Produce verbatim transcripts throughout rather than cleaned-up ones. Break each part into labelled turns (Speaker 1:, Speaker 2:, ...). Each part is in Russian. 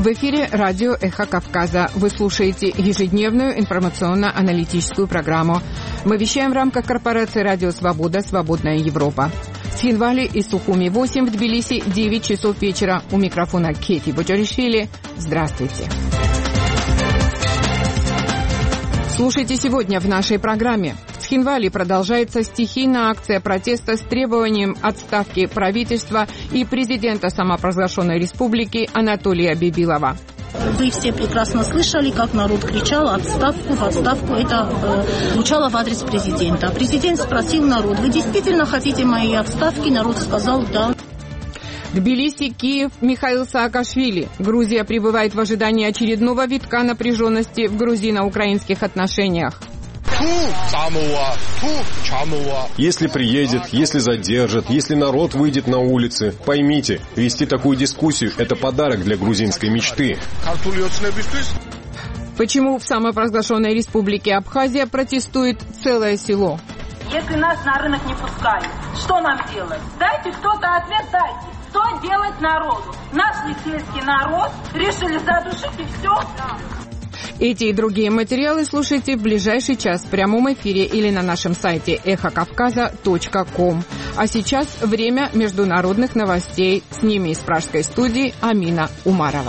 Speaker 1: В эфире радио «Эхо Кавказа». Вы слушаете ежедневную информационно-аналитическую программу. Мы вещаем в рамках корпорации «Радио Свобода. Свободная Европа». В Хинвали и Сухуми восемь, в Тбилиси девять часов вечера. У микрофона Кети Боджаришвили. Здравствуйте. Слушайте сегодня в нашей программе. В Цхинвале продолжается стихийная акция протеста с требованием отставки правительства и президента самопровозглашенной республики Анатолия Бибилова.
Speaker 2: Вы все прекрасно слышали, как народ кричал «отставку, в отставку». Это э, звучало в адрес президента. Президент спросил народ: «Вы действительно хотите моей отставки?» Народ сказал «да».
Speaker 1: Тбилиси, Киев, Михаил Саакашвили. Грузия пребывает в ожидании очередного витка напряженности в грузино-украинских отношениях.
Speaker 3: Если приедет, если задержат, если народ выйдет на улицы, поймите, вести такую дискуссию – это подарок для грузинской мечты.
Speaker 1: Почему в самопровозглашенной республике Абхазия протестует целое село?
Speaker 4: Если нас на рынок не пускают, что нам делать? Дайте кто-то ответ, дайте. Что делать народу? Наш сельский народ решили задушить и все.
Speaker 1: Эти и другие материалы слушайте в ближайший час в прямом эфире или на нашем сайте эхо кавказа точка ком. А сейчас время международных новостей. С ними из пражской студии Амина Умарова.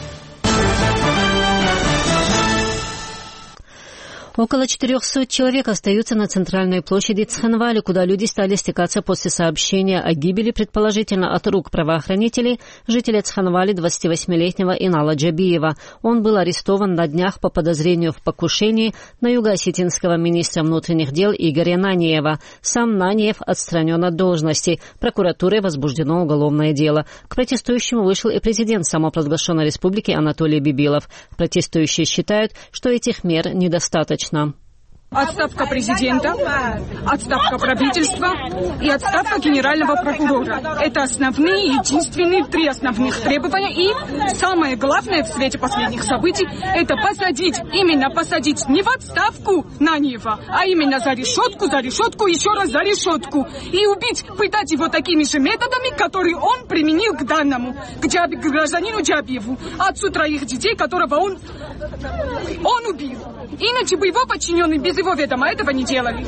Speaker 5: Около четырехсот человек остаются на центральной площади Цхинвали, куда люди стали стекаться после сообщения о гибели, предположительно от рук правоохранителей, жителя Цхинвали двадцативосьмилетнего Инала Джабиева. Он был арестован на днях по подозрению в покушении на юго-осетинского министра внутренних дел Игоря Наниева. Сам Наниев отстранен от должности. Прокуратурой возбуждено уголовное дело. К протестующим вышел и президент самопровозглашенной республики Анатолий Бибилов. Протестующие считают, что этих мер недостаточно.
Speaker 6: Отставка президента, отставка правительства и отставка генерального прокурора. Это основные, единственные три основных требования. И самое главное в свете последних событий – это посадить, именно посадить не в отставку Наниева, а именно за решетку, за решетку, еще раз за решетку. И убить, пытать его такими же методами, которые он применил к данному, к, Джаби, к гражданину Джабиеву, отцу троих детей, которого он, он убил. Иначе бы его подчиненные без его ведома этого не делали.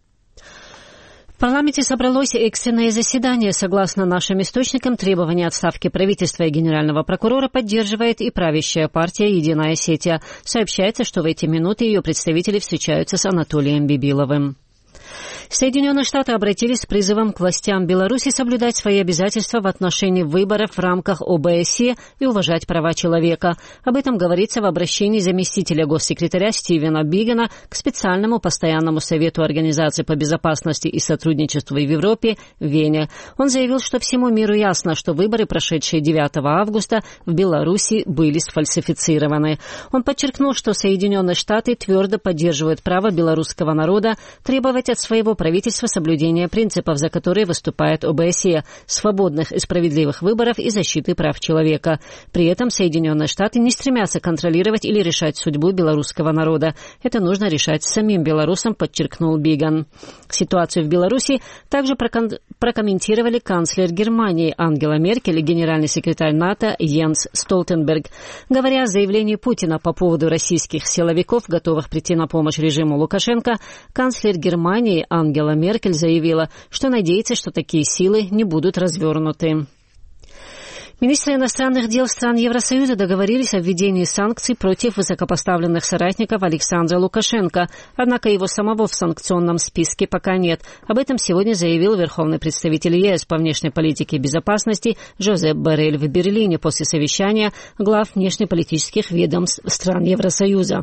Speaker 5: В парламенте собралось экстренное заседание. Согласно нашим источникам, требования отставки правительства и генерального прокурора поддерживает и правящая партия «Единая Осетия». Сообщается, что в эти минуты ее представители встречаются с Анатолием Бибиловым. Соединенные Штаты обратились с призывом к властям Беларуси соблюдать свои обязательства в отношении выборов в рамках О Бэ Эс Е и уважать права человека. Об этом говорится в обращении заместителя госсекретаря Стивена Бигана к специальному постоянному совету Организации по безопасности и сотрудничеству в Европе в Вене. Он заявил, что всему миру ясно, что выборы, прошедшие девятого августа, в Беларуси были сфальсифицированы. Он подчеркнул, что Соединенные Штаты твердо поддерживают право белорусского народа требовать от своего правительства соблюдения принципов, за которые выступает О Бэ Эс Е, свободных и справедливых выборов и защиты прав человека. При этом Соединенные Штаты не стремятся контролировать или решать судьбу белорусского народа. Это нужно решать самим белорусам, подчеркнул Биган. Ситуацию в Беларуси также прокон- прокомментировали канцлер Германии Ангела Меркель и генеральный секретарь НАТО Йенс Столтенберг. Говоря о заявлении Путина по поводу российских силовиков, готовых прийти на помощь режиму Лукашенко, канцлер Германии Ангела Ангела Меркель заявила, что надеется, что такие силы не будут развернуты. Министры иностранных дел стран Евросоюза договорились о введении санкций против высокопоставленных соратников Александра Лукашенко, однако его самого в санкционном списке пока нет. Об этом сегодня заявил верховный представитель Е Эс по внешней политике и безопасности Жозеп Боррель в Берлине после совещания глав внешнеполитических ведомств стран Евросоюза.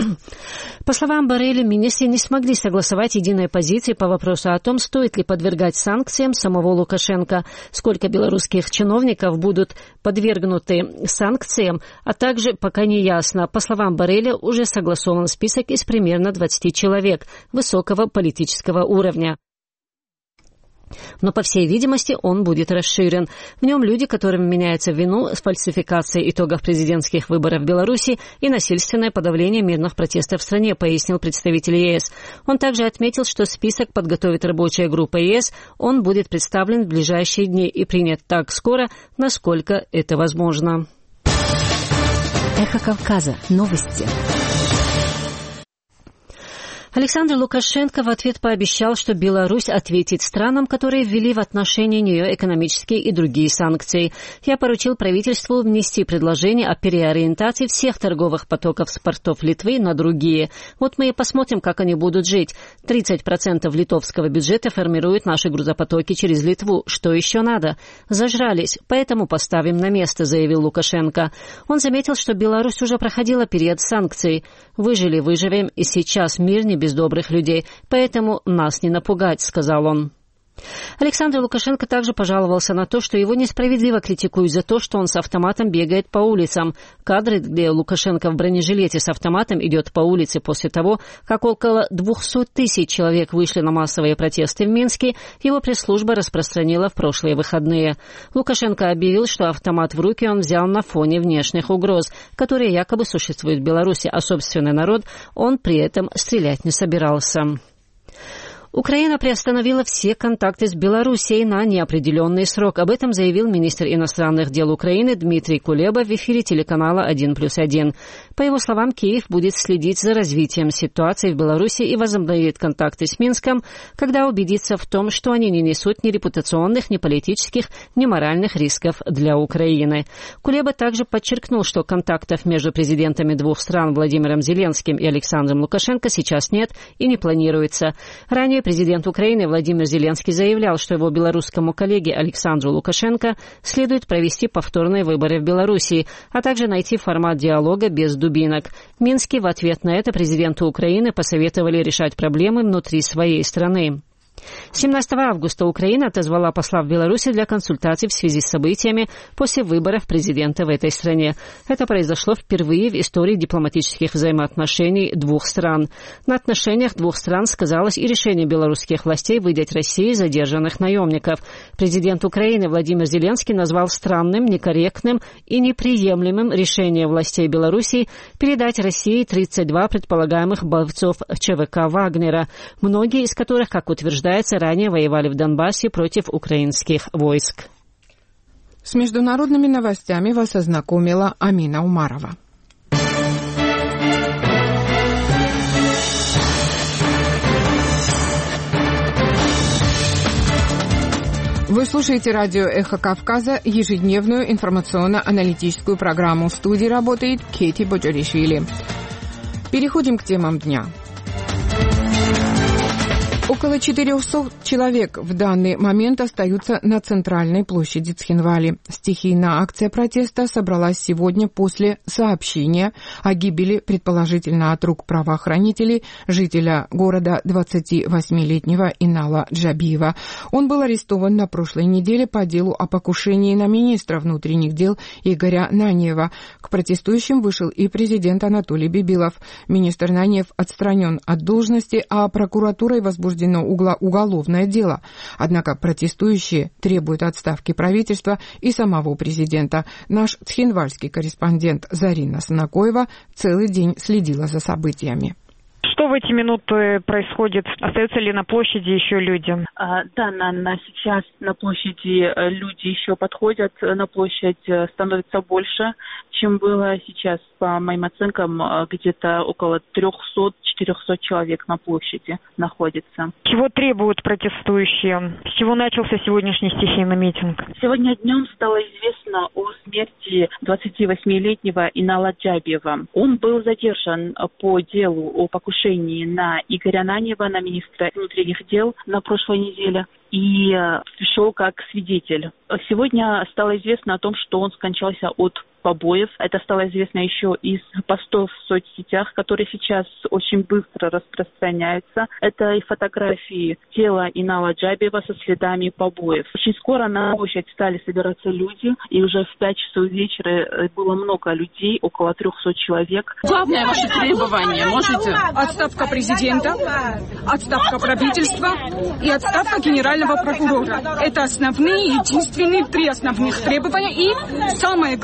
Speaker 5: По словам Борреля, министры не смогли согласовать единой позиции по вопросу о том, стоит ли подвергать санкциям самого Лукашенко, сколько белорусских чиновников будут подвергнуты санкциям, а также пока не ясно. По словам Борреля, уже согласован список из примерно двадцати человек высокого политического уровня. Но, по всей видимости, он будет расширен. В нем люди, которым меняется вину с фальсификацией итогов президентских выборов в Беларуси и насильственное подавление мирных протестов в стране, пояснил представитель Е Эс. Он также отметил, что список подготовит рабочая группа Е Эс, он будет представлен в ближайшие дни и принят так скоро, насколько это возможно. Эхо Кавказа. Новости. Александр Лукашенко в ответ пообещал, что Беларусь ответит странам, которые ввели в отношении нее экономические и другие санкции. Я поручил правительству внести предложение о переориентации всех торговых потоков с портов Литвы на другие. Вот мы и посмотрим, как они будут жить. тридцать процентов литовского бюджета формируют наши грузопотоки через Литву. Что еще надо? Зажрались, поэтому поставим на место, заявил Лукашенко. Он заметил, что Беларусь уже проходила период санкций. Выжили, выживем, и сейчас мир не без добрых людей, поэтому нас не напугать, сказал он. Александр Лукашенко также пожаловался на то, что его несправедливо критикуют за то, что он с автоматом бегает по улицам. Кадры, где Лукашенко в бронежилете с автоматом идет по улице после того, как около двухсот тысяч человек вышли на массовые протесты в Минске, его пресс-служба распространила в прошлые выходные. Лукашенко объявил, что автомат в руки он взял на фоне внешних угроз, которые якобы существуют в Беларуси, а собственный народ он при этом стрелять не собирался. Украина приостановила все контакты с Белоруссией на неопределенный срок. Об этом заявил министр иностранных дел Украины Дмитрий Кулеба в эфире телеканала один плюс один. По его словам, Киев будет следить за развитием ситуации в Беларуси и возобновит контакты с Минском, когда убедится в том, что они не несут ни репутационных, ни политических, ни моральных рисков для Украины. Кулеба также подчеркнул, что контактов между президентами двух стран Владимиром Зеленским и Александром Лукашенко сейчас нет и не планируется. Ранее президент Украины Владимир Зеленский заявлял, что его белорусскому коллеге Александру Лукашенко следует провести повторные выборы в Белоруссии, а также найти формат диалога без дубинок. В Минске в ответ на это президенту Украины посоветовали решать проблемы внутри своей страны. семнадцатого августа Украина отозвала посла в Беларуси для консультаций в связи с событиями после выборов президента в этой стране. Это произошло впервые в истории дипломатических взаимоотношений двух стран. На отношениях двух стран сказалось и решение белорусских властей выдать России задержанных наемников. Президент Украины Владимир Зеленский назвал странным, некорректным и неприемлемым решение властей Белоруссии передать России тридцать два предполагаемых бойцов ЧВК «Вагнера», многие из которых, как утверждают, ранее воевали в Донбассе против украинских войск.
Speaker 1: С международными новостями вас ознакомила Амина Умарова. Вы слушаете радио «Эхо Кавказа», ежедневную информационно-аналитическую программу. В студии работает Кети Боджаришвили. Переходим к темам дня. Около четырехсот человек в данный момент остаются на центральной площади Цхинвали. Стихийная акция протеста собралась сегодня после сообщения о гибели, предположительно от рук правоохранителей, жителя города двадцативосьмилетнего Инала Джабиева. Он был арестован на прошлой неделе по делу о покушении на министра внутренних дел Игоря Наньева. К протестующим вышел и президент Анатолий Бибилов. Министр Наньев отстранен от должности, а прокуратурой возбужден уголовное дело. Однако протестующие требуют отставки правительства и самого президента. Наш цхинвальский корреспондент Зарина Санакоева целый день следила за событиями.
Speaker 7: Что в эти минуты происходит? Остаются ли на площади еще люди?
Speaker 8: А, да, на, на сейчас на площади люди еще подходят. На площадь становится больше, чем было сейчас. По моим оценкам, где-то около трехсот-четырехсот человек на площади находится.
Speaker 7: Чего требуют протестующие? С чего начался сегодняшний стихийный митинг?
Speaker 8: Сегодня днем стало известно о смерти двадцативосьмилетнего Инала Джабиева. Он был задержан по делу о покушении на Игоря Наньева, на министра внутренних дел на прошлой неделе, и пришел как свидетель. Сегодня стало известно о том, что он скончался от побоев. Это стало известно еще из постов в соцсетях, которые сейчас очень быстро распространяются. Это и фотографии тела Инала Джабиева со следами побоев. Очень скоро на площадь стали собираться люди, и уже в пять часов вечера было много людей, около трехсот человек.
Speaker 6: Главное ваше требование, можете? Отставка президента, отставка правительства и отставка генерального прокурора. Это основные, единственные три основных требования. И самое главное,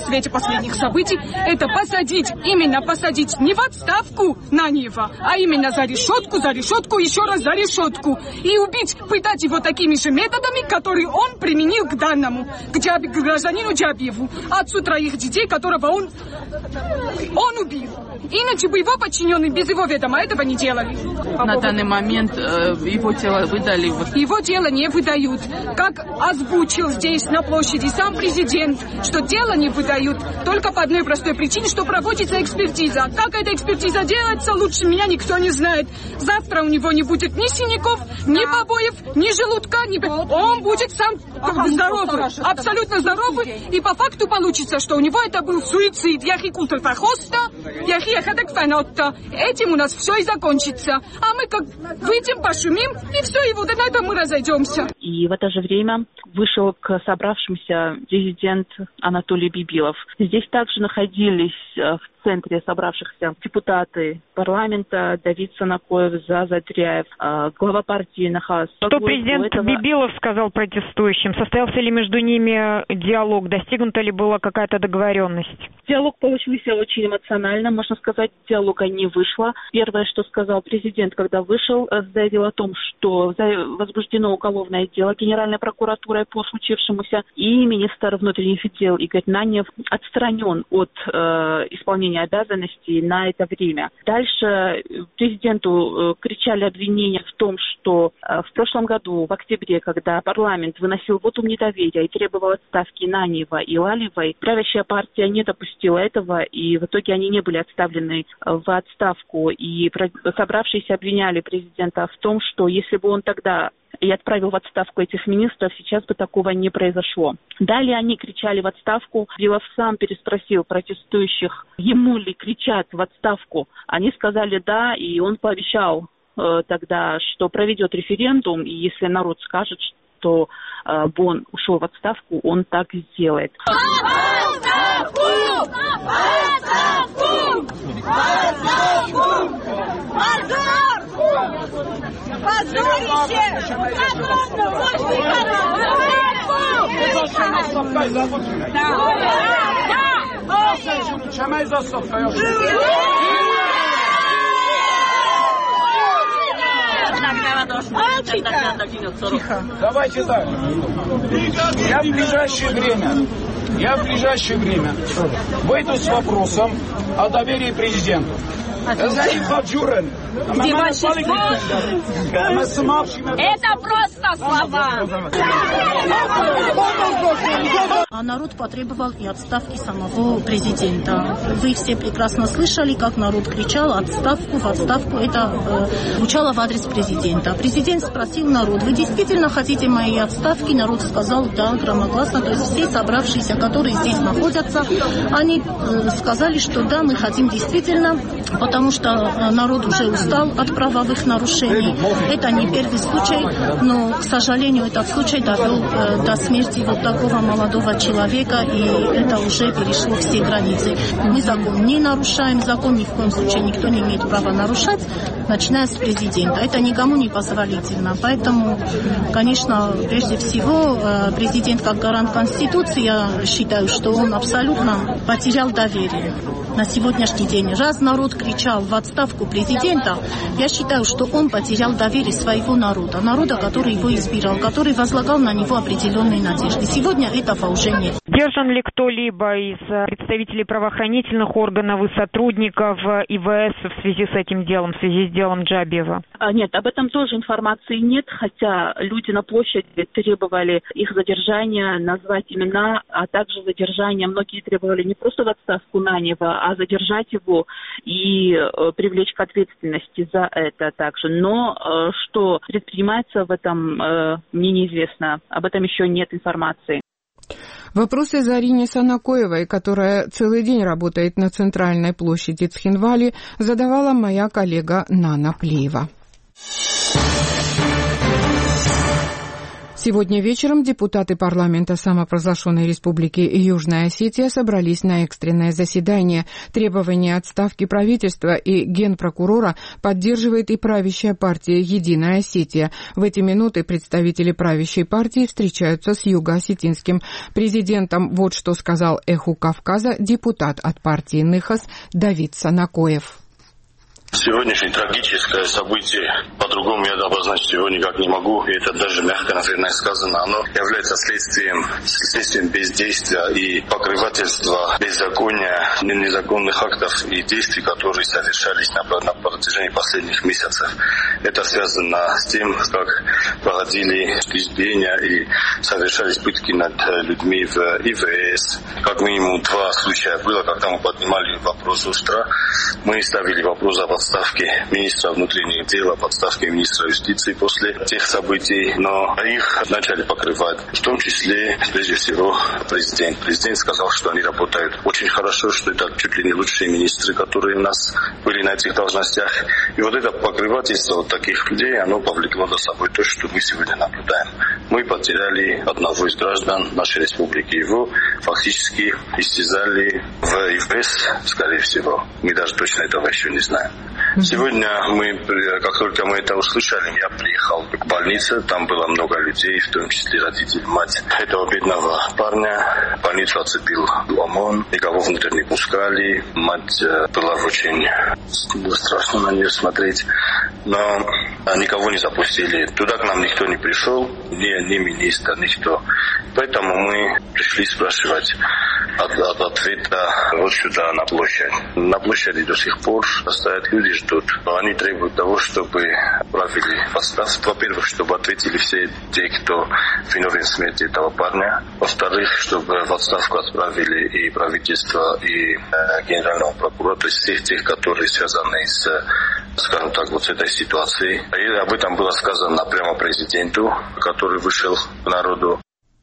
Speaker 6: в свете последних событий, это посадить, именно посадить не в отставку Наньева, а именно за решетку, за решетку, еще раз за решетку. И убить, пытать его такими же методами, которые он применил к данному, к, Джаби, к гражданину Джабиеву, отцу троих детей, которого он, он убил. Иначе бы его подчиненные без его ведома этого не делали.
Speaker 9: На данный момент э, его тело выдали?
Speaker 6: Его тело не выдают. Как озвучил здесь на площади сам президент, что тело не выдают только по одной простой причине, что проводится экспертиза. Как эта экспертиза делается, лучше меня никто не знает. Завтра у него не будет ни синяков, ни побоев, ни желудка, ни... Он будет сам здоровый, абсолютно здоровый. И по факту получится, что у него это был суицид. Этим у нас все и закончится. А мы как выйдем, пошумим, и все, и вот на этом мы разойдемся.
Speaker 8: И в это же время вышел к собравшимся президент Анатолий Бибилов. Здесь также находились в центре собравшихся депутаты парламента Давид Санакоев, Заза Дряев, глава партии Нахас.
Speaker 7: Что президент этого... Бибилов сказал протестующим? Состоялся ли между ними диалог? Достигнута ли была какая-то договоренность?
Speaker 8: Диалог получился очень эмоционально. Можно сказать, диалога не вышло. Первое, что сказал президент, когда вышел, заявил о том, что возбуждено уголовное дело Генеральной прокуратурой по случившемуся, и министр внутренних дел Игорь Наньев отстранен от э, исполнения обязанностей на это время. Дальше президенту кричали обвинения в том, что в прошлом году, в октябре, когда парламент выносил вотум недоверия и требовал отставки Наньева и Лалевой, правящая партия не допустила этого, и в итоге они не были отставлены в отставку. И собравшиеся обвиняли президента в том, что если бы он тогда и отправил в отставку этих министров, сейчас бы такого не произошло. Далее они кричали в отставку. Бибилов сам переспросил протестующих, ему ли кричат в отставку. Они сказали да, и он пообещал э, тогда, что проведет референдум, и если народ скажет, что э, бы он ушел в отставку, он так и сделает.
Speaker 10: Отставку! Отставку! Отставку! Позор! Позорище!
Speaker 11: Тихо. Давайте так. Я в ближайшее время, я в ближайшее время выйду с вопросом о доверии президенту. Это
Speaker 10: просто слова.
Speaker 2: А народ потребовал и отставки самого президента. Вы все прекрасно слышали, как народ кричал отставку, в отставку. Это э, звучало в адрес президента. Президент спросил народ, вы действительно хотите моей отставки? Народ сказал да, громогласно. То есть все собравшиеся, которые здесь находятся, они э, сказали, что да, мы хотим действительно, потому что народ уже устал от правовых нарушений. Это не первый случай, но, к сожалению, этот случай довел э, до смерти вот такого молодого человека, и это уже перешло все границы. Мы закон не нарушаем, закон ни в коем случае никто не имеет права нарушать, начиная с президента. Это никому не позволительно. Поэтому, конечно, прежде всего, э, президент как гарант Конституции, я считаю, что он абсолютно потерял доверие на сегодняшний день. Раз народ кричал в отставку президента, я считаю, что он потерял доверие своего народа, народа, который его избирал, который возлагал на него определенные надежды. Сегодня этого уже нет.
Speaker 7: Держан ли кто-либо из представителей правоохранительных органов и сотрудников ИВС в связи с этим делом, в связи с делом Джабиева?
Speaker 8: Нет, об этом тоже информации нет, хотя люди на площади требовали их задержания, назвать имена, а также задержания. Многие требовали не просто в отставку Наньева, а задержать его и э, привлечь к ответственности за это также. Но э, что предпринимается в этом, э, мне неизвестно. Об этом еще нет информации.
Speaker 1: Вопросы Зарине Санакоевой, которая целый день работает на центральной площади Цхинвали, задавала моя коллега Нана Плеева. Сегодня вечером депутаты парламента самопровозглашенной республики Южная Осетия собрались на экстренное заседание. Требования отставки правительства и генпрокурора поддерживает и правящая партия «Единая Осетия». В эти минуты представители правящей партии встречаются с юго-осетинским президентом. Вот что сказал «Эху Кавказа» депутат от партии «Ныхас» Давид Санакоев.
Speaker 12: Сегодняшнее трагическое событие, по-другому я обозначить его никак не могу, и это даже мягко, наверное, сказано, оно является следствием, следствием бездействия и покрывательства беззакония, незаконных актов и действий, которые совершались на, на протяжении последних месяцев. Это связано с тем, как проходили избиения и совершались пытки над людьми в ИВС. Как минимум два случая было, когда мы поднимали вопрос остро, мы ставили вопрос об отставке министра внутренних дел, об отставке министра юстиции после тех событий, но их начали покрывать, в том числе, прежде всего, президент. Президент сказал, что они работают очень хорошо, что это чуть ли не лучшие министры, которые у нас были на этих должностях. И вот это покрывательство вот таких людей, оно повлекло за собой то, что мы сегодня наблюдаем. Мы потеряли одного из граждан нашей республики. Его фактически истязали в ИВС, скорее всего. Мы даже точно этого еще не знаем. Сегодня мы, как только мы это услышали, я приехал к больнице, там было много людей, в том числе родители, мать этого бедного парня. Больницу оцепил ОМОН, никого внутрь не пускали, мать была очень страшно на нее смотреть, но никого не запустили. Туда к нам никто не пришел, ни, ни министр, никто. Поэтому мы пришли спрашивать от, от ответа вот сюда, на площадь. На площади до сих пор стоят люди, ждут. Но они требуют того, чтобы отправили в отставку. Во-первых, чтобы ответили все те, кто виновен в смерти этого парня. Во-вторых, чтобы в отставку отправили и правительство, и э, генерального прокурора, то есть всех тех, которые связаны с, скажем так, вот с этой ситуацией. И об этом было сказано прямо президенту, который вышел к народу.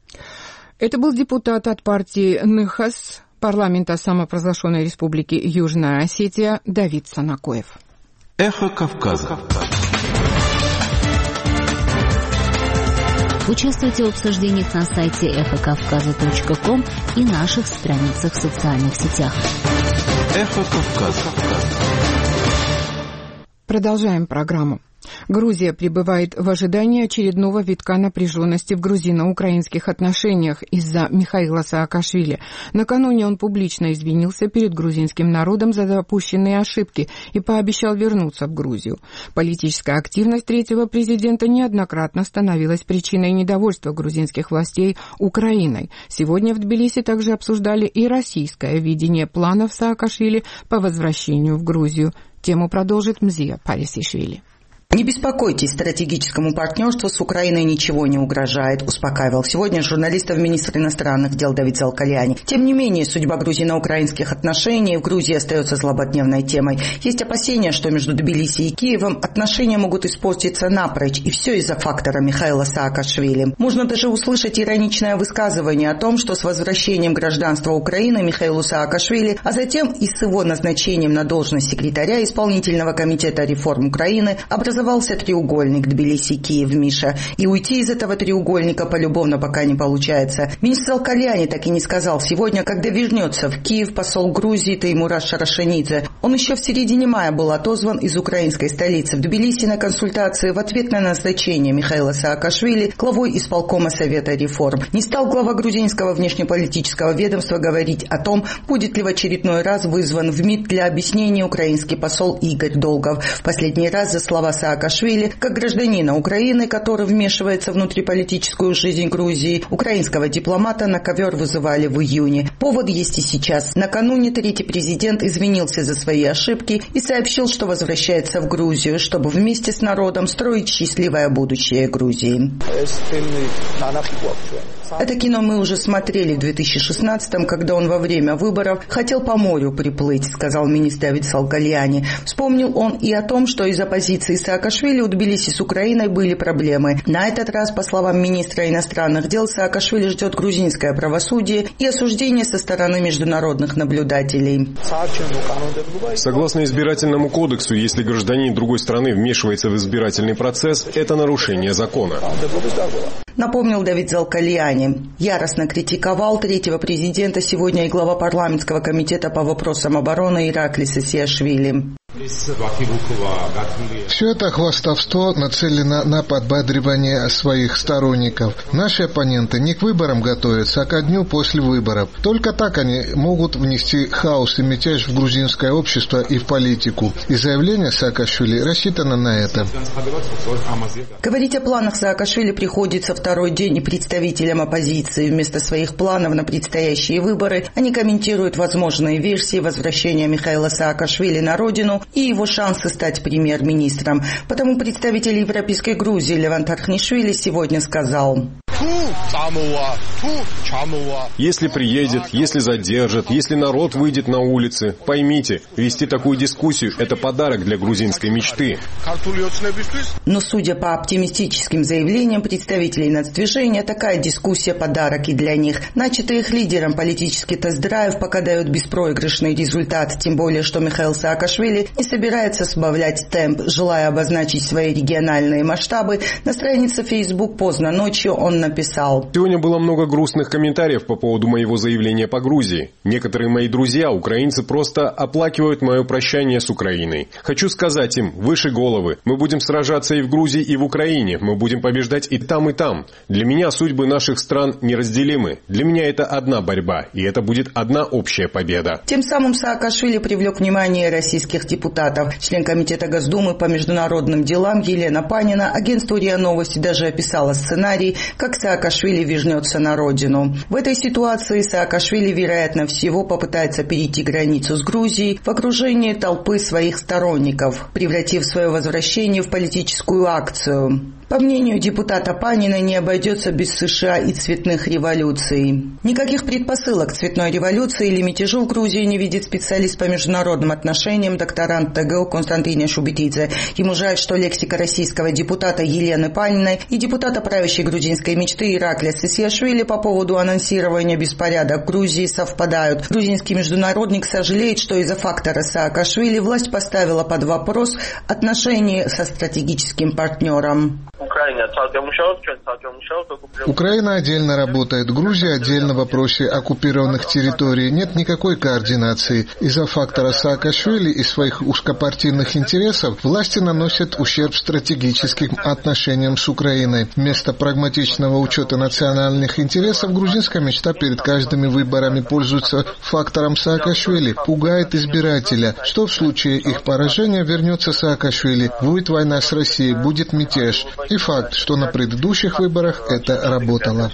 Speaker 1: Это был депутат от партии «Ныхас» парламента самопровозглашенной республики Южная Осетия Давид Санакоев.
Speaker 13: Эхо Кавказа.
Speaker 14: Участвуйте в обсуждениях на сайте эхо кавказа точка ком и наших страницах в социальных сетях.
Speaker 13: Эхо Кавказа.
Speaker 1: Продолжаем программу. Грузия пребывает в ожидании очередного витка напряженности в грузино-украинских отношениях из-за Михаила Саакашвили. Накануне он публично извинился перед грузинским народом за допущенные ошибки и пообещал вернуться в Грузию. Политическая активность третьего президента неоднократно становилась причиной недовольства грузинских властей Украиной. Сегодня в Тбилиси также обсуждали и российское видение планов Саакашвили по возвращению в Грузию. Тему продолжит Мзия Парисишвили.
Speaker 15: Не беспокойтесь, стратегическому партнерству с Украиной ничего не угрожает, успокаивал сегодня журналистов министр иностранных дел Давид Залкаляни. Тем не менее, судьба грузино-украинских отношений в Грузии остается злободневной темой. Есть опасения, что между Тбилиси и Киевом отношения могут испортиться напрочь, и все из-за фактора Михаила Саакашвили. Можно даже услышать ироничное высказывание о том, что с возвращением гражданства Украины Михаилу Саакашвили, а затем и с его назначением на должность секретаря исполнительного комитета реформ Украины образовался Образовался треугольник Тбилиси-Киев-Миша. И уйти из этого треугольника полюбовно пока не получается. Министр Залкаляни так и не сказал сегодня, когда вернется в Киев посол Грузии Теймураз Шарашанидзе. Он еще в середине мая был отозван из украинской столицы в Тбилиси на консультации в ответ на назначение Михаила Саакашвили главой исполкома Совета реформ. Не стал глава грузинского внешнеполитического ведомства говорить о том, будет ли в очередной раз вызван в МИД для объяснения украинский посол Игорь Долгов. В последний раз за слова Саакашвили, как гражданина Украины, который вмешивается в внутриполитическую жизнь Грузии, украинского дипломата на ковер вызывали в июне. Повод есть и сейчас. Накануне третий президент извинился за свои ошибки и сообщил, что возвращается в Грузию, чтобы вместе с народом строить счастливое будущее Грузии. Это кино мы уже смотрели в две тысячи шестнадцатом, когда он во время выборов хотел по морю приплыть, сказал министр Давид Залкаляни. Вспомнил он и о том, что из оппозиции Саакашвили у Тбилиси с Украиной были проблемы. На этот раз, по словам министра иностранных дел, Саакашвили ждет грузинское правосудие и осуждение со стороны международных наблюдателей.
Speaker 3: Согласно избирательному кодексу, если гражданин другой страны вмешивается в избирательный процесс, это нарушение закона.
Speaker 15: напомнил Давид Залкальяни. Яростно критиковал третьего президента сегодня и глава парламентского комитета по вопросам обороны Ираклий Саакашвили.
Speaker 16: Все это хвастовство нацелено на подбадривание своих сторонников. Наши оппоненты не к выборам готовятся, а ко дню после выборов. Только так они могут внести хаос и мятеж в грузинское общество и в политику. И заявление Саакашвили рассчитано на это.
Speaker 15: Говорить о планах Саакашвили приходится второй день и представителям оппозиции. Вместо своих планов на предстоящие выборы они комментируют возможные версии возвращения Михаила Саакашвили на родину и его шансы стать премьер-министром. Потому представитель Европейской Грузии Леван Тархнишвили сегодня сказал:
Speaker 3: если приедет, если задержат, если народ выйдет на улицы, поймите, вести такую дискуссию – это подарок для грузинской мечты.
Speaker 15: Но судя по оптимистическим заявлениям представителей нацдвижения, такая дискуссия – подарок и для них. Начатый их лидером политический тест-драйв пока дает беспроигрышный результат, тем более, что Михаил Саакашвили не собирается сбавлять темп. Желая обозначить свои региональные масштабы, на странице Facebook поздно ночью он написал:
Speaker 3: «Сегодня было много грустных комментариев по поводу моего заявления по Грузии. Некоторые мои друзья, украинцы, просто оплакивают мое прощание с Украиной. Хочу сказать им: выше головы. Мы будем сражаться и в Грузии, и в Украине. Мы будем побеждать и там, и там. Для меня судьбы наших стран неразделимы. Для меня это одна борьба, и это будет одна общая победа».
Speaker 15: Тем самым Саакашвили привлек внимание российских депутатов. Член комитета Госдумы по международным делам Елена Панина агентству РИА Новости даже описала сценарий, как Саакашвили вернется на родину. В этой ситуации Саакашвили, вероятно всего, попытается перейти границу с Грузией в окружении толпы своих сторонников, превратив свое возвращение в политическую акцию. По мнению депутата Панина, не обойдется без США и цветных революций. Никаких предпосылок к цветной революции или мятежу в Грузии не видит специалист по международным отношениям, докторант ТГУ Константин Шубитидзе. Ему жаль, что лексика российского депутата Елены Паниной и депутата правящей грузинской мечты Ираклия Саакашвили по поводу анонсирования беспорядок в Грузии совпадают. Грузинский международник сожалеет, что из-за фактора Саакашвили власть поставила под вопрос отношения со стратегическим партнером.
Speaker 16: Украина отдельно работает, Грузия отдельно в вопросе оккупированных территорий. Нет никакой координации. Из-за фактора Саакашвили и своих узкопартийных интересов власти наносят ущерб стратегическим отношениям с Украиной. Вместо прагматичного учета национальных интересов грузинская мечта перед каждыми выборами пользуется фактором Саакашвили, пугает избирателя, что в случае их поражения вернется Саакашвили, будет война с Россией, будет мятеж. И факт, что на предыдущих выборах это работало.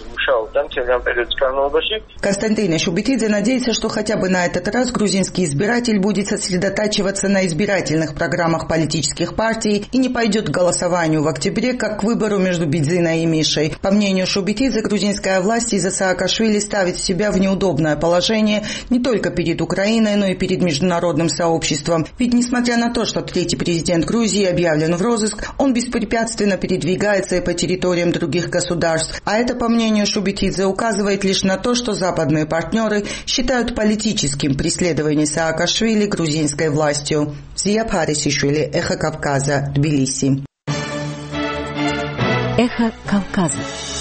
Speaker 15: Константин Шубитидзе надеется, что хотя бы на этот раз грузинский избиратель будет сосредотачиваться на избирательных программах политических партий и не пойдет к голосованию в октябре, как к выбору между Бидзиной и Мишей. По мнению Шубитидзе, грузинская власть из-за Саакашвили ставит себя в неудобное положение не только перед Украиной, но и перед международным сообществом. Ведь несмотря на то, что третий президент Грузии объявлен в розыск, он беспрепятственно передвигается и по территориям других государств. А это, по мнению Шубитидзе, указывает лишь на то, что западные партнеры считают политическим преследование Саакашвили грузинской властью. Зия Парисишвили, Эхо Кавказа, Тбилиси.
Speaker 14: Эхо Кавказа.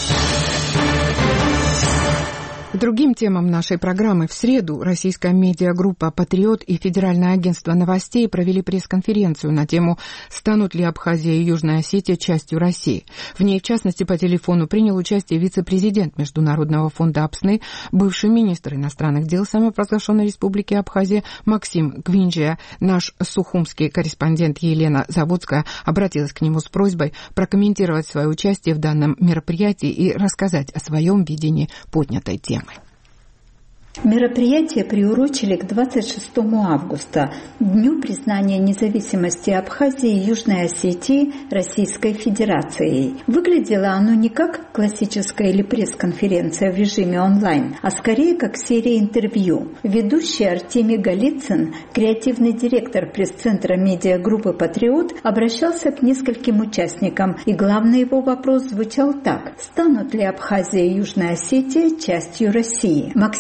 Speaker 1: К другим темам нашей программы в среду российская медиагруппа «Патриот» и Федеральное агентство новостей провели пресс-конференцию на тему «Станут ли Абхазия и Южная Осетия частью России?». В ней, в частности, по телефону принял участие вице-президент Международного фонда АПСНы, бывший министр иностранных дел самопровозглашенной республики Абхазия Максим Гвинджия. Наш сухумский корреспондент Елена Заводская обратилась к нему с просьбой прокомментировать свое участие в данном мероприятии и рассказать о своем видении поднятой темы.
Speaker 17: Мероприятие приурочили к двадцать шестому августа, Дню признания независимости Абхазии и Южной Осетии Российской Федерацией. Выглядело оно не как классическая или пресс-конференция в режиме онлайн, а скорее как серия интервью. Ведущий Артемий Голицын, креативный директор пресс-центра медиагруппы «Патриот», обращался к нескольким участникам, и главный его вопрос звучал так: станут ли Абхазия и Южная Осетия частью России? Максим Гвинджия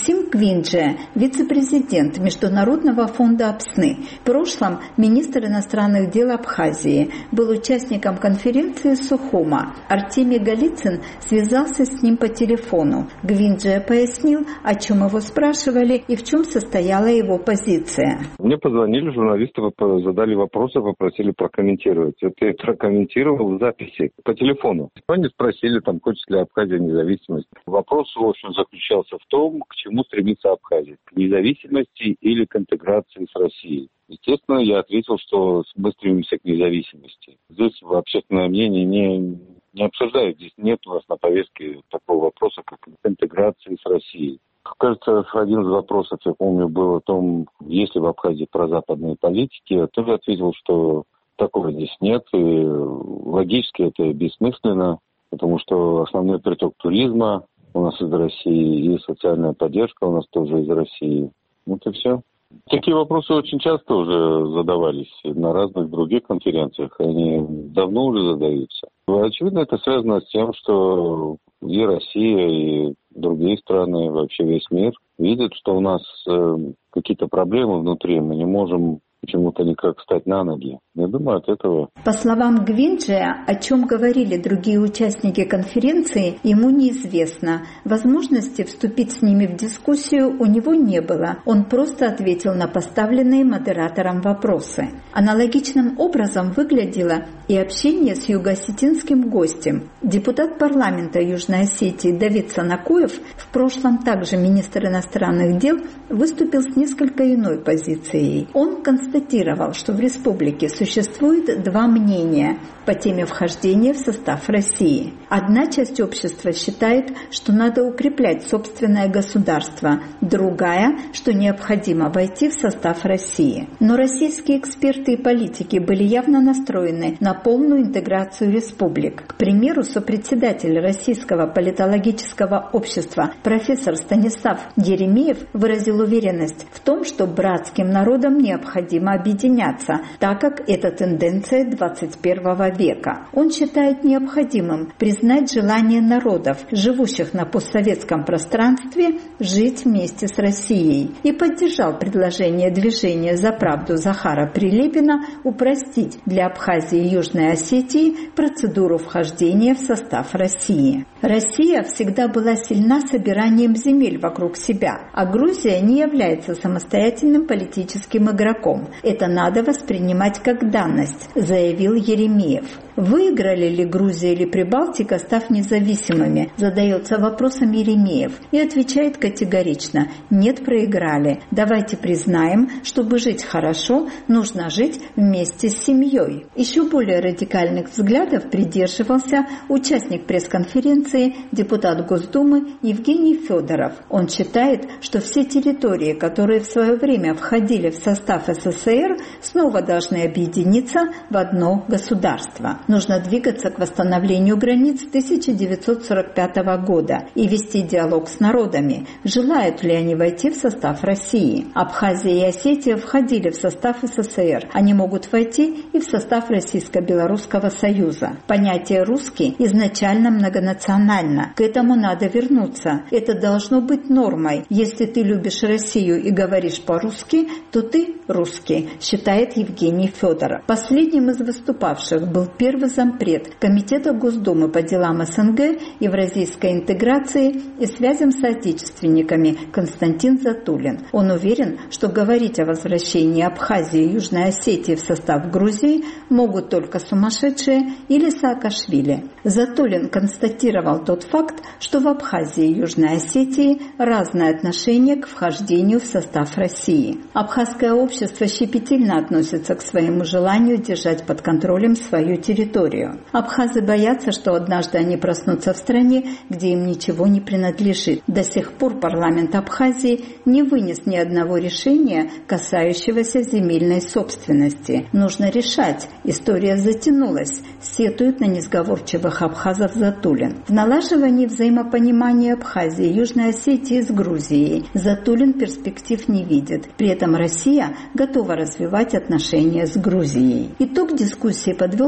Speaker 17: Гвинджия, вице-президент Международного фонда ОПСНы, в прошлом министр иностранных дел Абхазии, был участником конференции Сухума. Артемий Голицын связался с ним по телефону. Гвинджия пояснил, о чем его спрашивали и в чем состояла его позиция.
Speaker 18: Мне позвонили журналисты, задали вопросы, попросили прокомментировать. Это я прокомментировал в записи по телефону. Они спросили, там, хочет ли Абхазия независимость. Вопрос, в общем, заключался в том, к чему стремится Абхазия. К независимости или к интеграции с Россией. Естественно, я ответил, что мы стремимся к независимости. Здесь общественное мнение не, не обсуждают. Здесь нет у нас на повестке такого вопроса, как интеграция с Россией. Кажется, один из вопросов, я помню, был о том, есть ли в Абхазии прозападные политики. Я тоже ответил, что такого здесь нет. И логически это бессмысленно, потому что основной приток туризма у нас из России и социальная поддержка у нас тоже из России. Вот и все. Такие вопросы очень часто уже задавались на разных других конференциях. Они давно уже задаются. Очевидно, это связано с тем, что и Россия, и другие страны, вообще весь мир видят, что у нас э, какие-то проблемы внутри, мы не можем почему-то никак встать на ноги. Я думаю, от этого...
Speaker 17: По словам Гвинджия, о чем говорили другие участники конференции, ему неизвестно. Возможности вступить с ними в дискуссию у него не было. Он просто ответил на поставленные модератором вопросы. Аналогичным образом выглядело и общение с юго-осетинским гостем. Депутат парламента Южной Осетии Давид Санакуев, в прошлом также министр иностранных дел, выступил с несколько иной позицией. Он констатировал, что в республике существует два мнения по теме вхождения в состав России. Одна часть общества считает, что надо укреплять собственное государство, другая, что необходимо войти в состав России. Но российские эксперты и политики были явно настроены на полную интеграцию республик. К примеру, сопредседатель Российского политологического общества профессор Станислав Еремеев выразил уверенность в том, что братским народам необходимо объединяться, так как это тенденция двадцать первого века. Он считает необходимым признать желание народов, живущих на постсоветском пространстве, жить вместе с Россией, и поддержал предложение движения за правду Захара Прилепина упростить для Абхазии и Южной Осетии процедуру вхождения в состав России. Россия всегда была сильна собиранием земель вокруг себя, а Грузия не является самостоятельным политическим игроком. Это надо воспринимать как данность, заявил Еремеев. Выиграли ли Грузия или Прибалтика, став независимыми, задается вопросом Еремеев и отвечает категорично: нет, проиграли. Давайте признаем, чтобы жить хорошо, нужно жить вместе с семьей. Еще более радикальных взглядов придерживался участник пресс-конференции, депутат Госдумы Евгений Федоров. Он считает, что все территории, которые в свое время входили в состав СССР, снова должны объединиться в одно государство. Нужно двигаться к восстановлению границ тысяча девятьсот сорок пятого года и вести диалог с народами, желают ли они войти в состав России. Абхазия и Осетия входили в состав СССР. Они могут войти и в состав Российско-Белорусского союза. Понятие «русский» изначально многонационально. К этому надо вернуться. Это должно быть нормой. Если ты любишь Россию и говоришь по-русски, то ты русский, считает Евгений Федоров. Последним из выступавших был первый зампред Комитета Госдумы по делам СНГ, евразийской интеграции и связям с соотечественниками Константин Затулин. Он уверен, что говорить о возвращении Абхазии и Южной Осетии в состав Грузии могут только сумасшедшие или Саакашвили. Затулин констатировал тот факт, что в Абхазии и Южной Осетии разное отношение к вхождению в состав России. Абхазское общество щепетильно относится к своему желанию держать под контролем свою территорию. Абхазы боятся, что однажды они проснутся в стране, где им ничего не принадлежит. До сих пор парламент Абхазии не вынес ни одного решения, касающегося земельной собственности. Нужно решать. История затянулась, сетует на несговорчивых абхазов Затулин. В налаживании взаимопонимания Абхазии и Южной Осетии с Грузией Затулин перспектив не видит. При этом Россия готова развивать отношения с Грузией. Итог дискуссии подвел профессор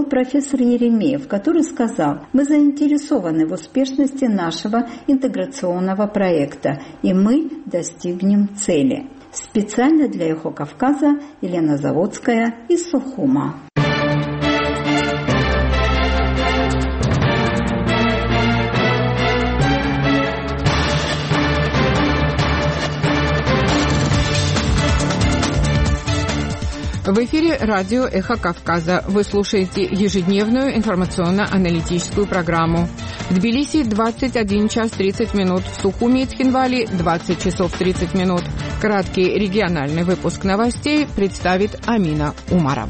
Speaker 17: профессор Еремеев, который сказал: «Мы заинтересованы в успешности нашего интеграционного проекта, и мы достигнем цели». Специально для «Эхо Кавказа» Елена Заводская из Сухума.
Speaker 1: В эфире радио «Эхо Кавказа». Вы слушаете ежедневную информационно-аналитическую программу. В Тбилиси двадцать один час тридцать минут, в Сухуми и Цхинвали двадцать часов тридцать минут. Краткий региональный выпуск новостей представит Амина Умарова.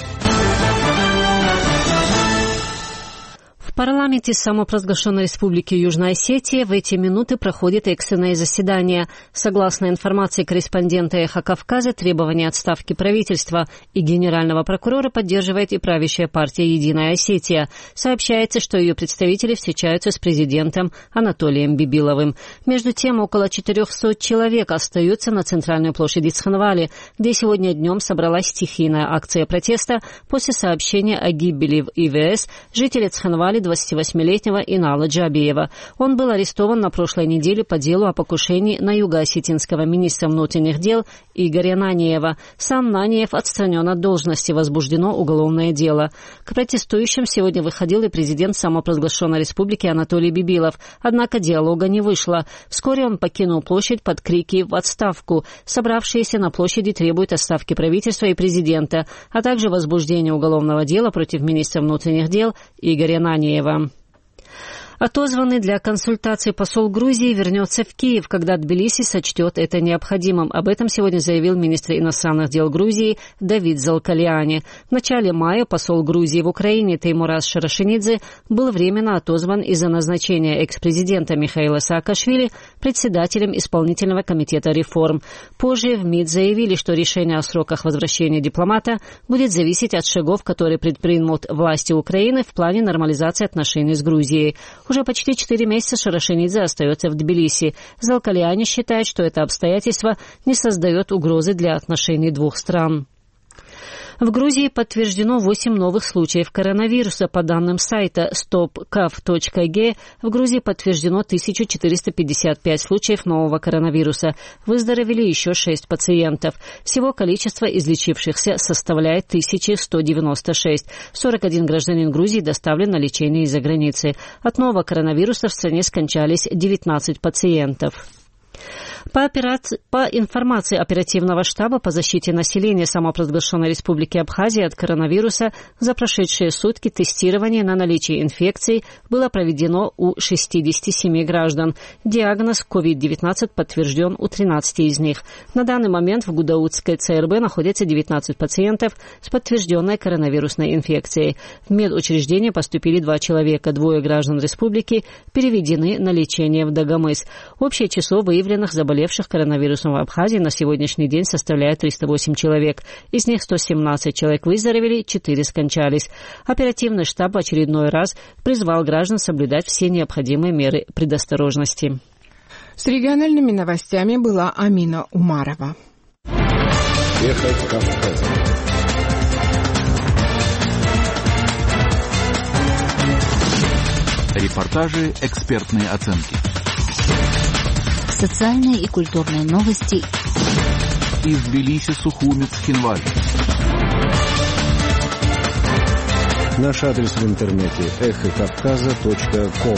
Speaker 5: В парламенте самопровозглашенной Республики Южная Осетия в эти минуты проходит экстренное заседание. Согласно информации корреспондента «Эхо Кавказа», требования отставки правительства и генерального прокурора поддерживает и правящая партия «Единая Осетия». Сообщается, что ее представители встречаются с президентом Анатолием Бибиловым. Между тем, около четырехсот человек остаются на центральной площади Цхинвали, где сегодня днем собралась стихийная акция протеста после сообщения о гибели в ИВС жителя Цхинвали двадцативосьмилетнего Инала Джабиева. Он был арестован на прошлой неделе по делу о покушении на юго-осетинского министра внутренних дел Игоря Наниева. Сам Наниев отстранен от должности, возбуждено уголовное дело. К протестующим сегодня выходил и президент самопровозглашенной республики Анатолий Бибилов, однако диалога не вышло. Вскоре он покинул площадь под крики «в отставку». Собравшиеся на площади требуют отставки правительства и президента, а также возбуждения уголовного дела против министра внутренних дел Игоря Наниева. Отозванный для консультаций посол Грузии вернется в Киев, когда Тбилиси сочтет это необходимым. Об этом сегодня заявил министр иностранных дел Грузии Давид Залкалиани. В начале мая посол Грузии в Украине Теймураз Шарашенидзе был временно отозван из-за назначения экс-президента Михаила Саакашвили председателем исполнительного комитета реформ. Позже в МИД заявили, что решение о сроках возвращения дипломата будет зависеть от шагов, которые предпримут власти Украины в плане нормализации отношений с Грузией. Уже почти четыре месяца Шарашенидзе остается в Тбилиси. Залкалиани считает, что это обстоятельство не создает угрозы для отношений двух стран. В Грузии подтверждено восемь новых случаев коронавируса. По данным сайта стоп кав точка гэ, в Грузии подтверждено тысяча четыреста пятьдесят пять случаев нового коронавируса. Выздоровели еще шесть пациентов. Всего количество излечившихся составляет тысяча сто девяносто шесть. сорок один гражданин Грузии доставлен на лечение из-за границы. От нового коронавируса в стране скончались девятнадцать пациентов. По, операци... по информации оперативного штаба по защите населения самопровозглашенной Республики Абхазия от коронавируса, за прошедшие сутки тестирование на наличие инфекции было проведено у шестидесяти семи граждан. Диагноз ковид девятнадцать подтвержден у тринадцати из них. На данный момент в Гудаутской ЦРБ находится девятнадцать пациентов с подтвержденной коронавирусной инфекцией. В медучреждение поступили два человека, двое граждан республики переведены на лечение в Дагомыс. Общее число выявленных заболевших заболевших коронавирусом в Абхазии на сегодняшний день составляет триста восемь человек. Из них сто семнадцать человек выздоровели, четыре скончались. Оперативный штаб в очередной раз призвал граждан соблюдать все необходимые меры предосторожности.
Speaker 1: С региональными новостями была Амина Умарова.
Speaker 13: Эхо Кавказа. Репортажи, экспертные оценки.
Speaker 14: Социальные и культурные новости
Speaker 13: из Тбилиси, Сухуми, Цхинвали. Наш адрес в интернете эхо кавказа точка ком.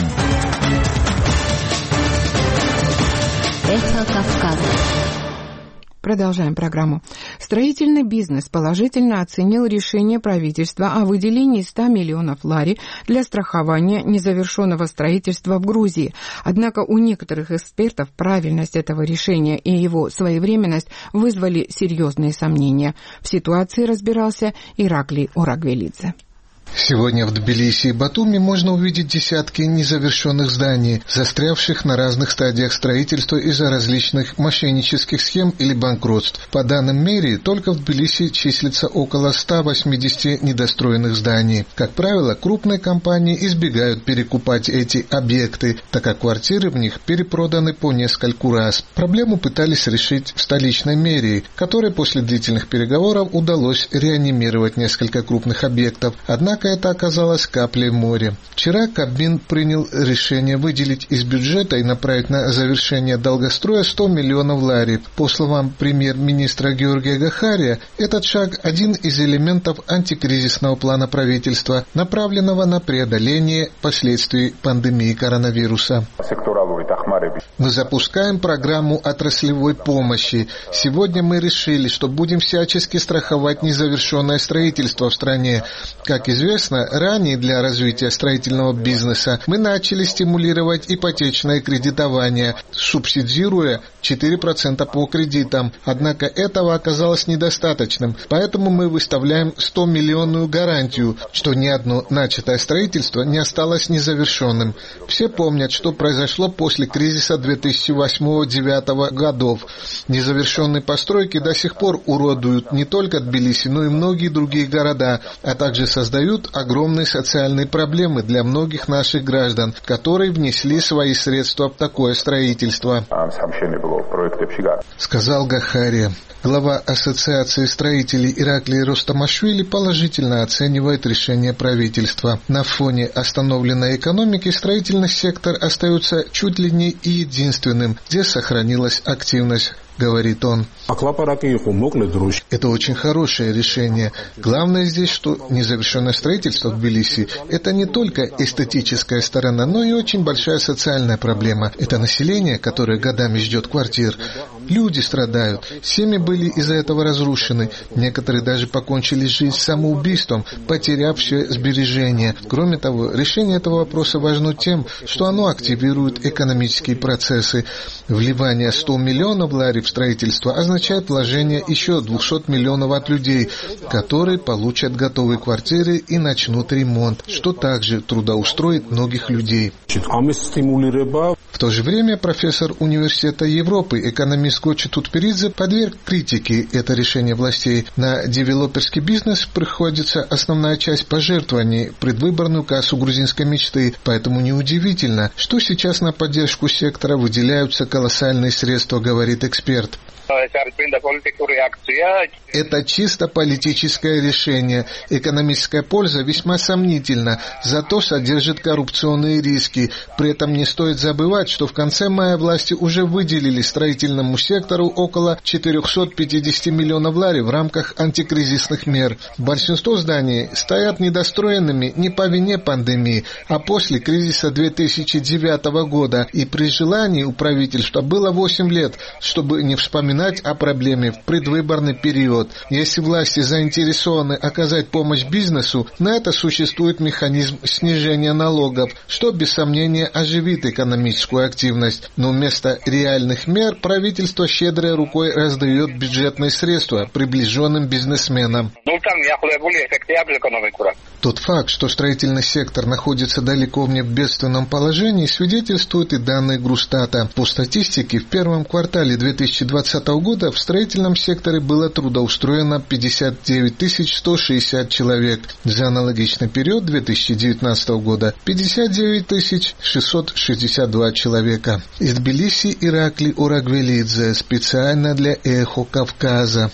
Speaker 14: Эхо Кавказа.
Speaker 1: Продолжаем программу. Строительный бизнес положительно оценил решение правительства о выделении ста миллионов лари для страхования незавершенного строительства в Грузии. Однако у некоторых экспертов правильность этого решения и его своевременность вызвали серьезные сомнения. В ситуации разбирался Ираклий Орагвелидзе.
Speaker 16: Сегодня в Тбилиси и Батуми можно увидеть десятки незавершенных зданий, застрявших на разных стадиях строительства из-за различных мошеннических схем или банкротств. По данным мэрии, только в Тбилиси числится около ста восьмидесяти недостроенных зданий. Как правило, крупные компании избегают перекупать эти объекты, так как квартиры в них перепроданы по нескольку раз. Проблему пытались решить в столичной мэрии, которой после длительных переговоров удалось реанимировать несколько крупных объектов. Однако Однако это оказалось каплей в море. Вчера Кабмин принял решение выделить из бюджета и направить на завершение долгостроя сто миллионов лари. По словам премьер-министра Георгия Гахария, этот шаг – один из элементов антикризисного плана правительства, направленного на преодоление последствий пандемии коронавируса. Мы запускаем программу отраслевой помощи. Сегодня мы решили, что будем всячески страховать незавершенное строительство в стране. Как известно, ранее для развития строительного бизнеса мы начали стимулировать ипотечное кредитование, субсидируя четыре процента по кредитам. Однако этого оказалось недостаточным, поэтому мы выставляем сто миллионную гарантию, что ни одно начатое строительство не осталось незавершенным. Все помнят, что произошло после кризиса две тысячи восьмого — две тысячи девятого годов. Незавершенные постройки до сих пор уродуют не только Тбилиси, но и многие другие города, а также создают огромные социальные проблемы для многих наших граждан, которые внесли свои средства в такое строительство, сказал Гахария. Глава Ассоциации строителей Ираклий Ростамашвили положительно оценивает решение правительства. На фоне остановленной экономики строительный сектор остается чуть ли не единственным, где сохранилась активность, говорит он. Это очень хорошее решение. Главное здесь, что незавершенное строительство в Тбилиси – это не только эстетическая сторона, но и очень большая социальная проблема. Это население, которое годами ждет квартир. Люди страдают, семьи были из-за этого разрушены. Некоторые даже покончили жизнь самоубийством, потеряв все сбережения. Кроме того, решение этого вопроса важно тем, что оно активирует экономические процессы. Вливание ста миллионов лари в строительство означает вложение еще двухсот миллионов от людей, которые получат готовые квартиры и начнут ремонт, что также трудоустроит многих людей. В то же время профессор Университета Европы, экономист Гочи Тутперидзе, подверг критике это решение властей. На девелоперский бизнес приходится основная часть пожертвований, предвыборную кассу грузинской мечты, поэтому неудивительно, что сейчас на поддержку сектора выделяются колоссальные средства, говорит эксперт. Это чисто политическое решение. Экономическая польза весьма сомнительна, зато содержит коррупционные риски. При этом не стоит забывать, что в конце мая власти уже выделили строительному сектору около четырехсот пятидесяти миллионов лари в рамках антикризисных мер. Большинство зданий стоят недостроенными не по вине пандемии, а после кризиса две тысячи девятого года. И при желании у правительства было восемь лет, чтобы не вспоминать о проблеме в предвыборный период. Если власти заинтересованы оказать помощь бизнесу, на это существует механизм снижения налогов, что без сомнения оживит экономическую активность. Но вместо реальных мер правительство щедрой рукой раздает бюджетные средства приближенным бизнесменам. Тот факт, что строительный сектор находится далеко в бедственном положении, свидетельствуют и данные Грустата. По статистике, в первом квартале две тысячи двадцатого года в строительном секторе было трудоустроено пятьдесят девять тысяч сто шестьдесят человек. За аналогичный период две тысячи девятнадцатого года пятьдесят девять тысяч шестьсот шестьдесят два человека. Из Тбилиси Ираклий Урагвелидзе специально для «Эхо Кавказа».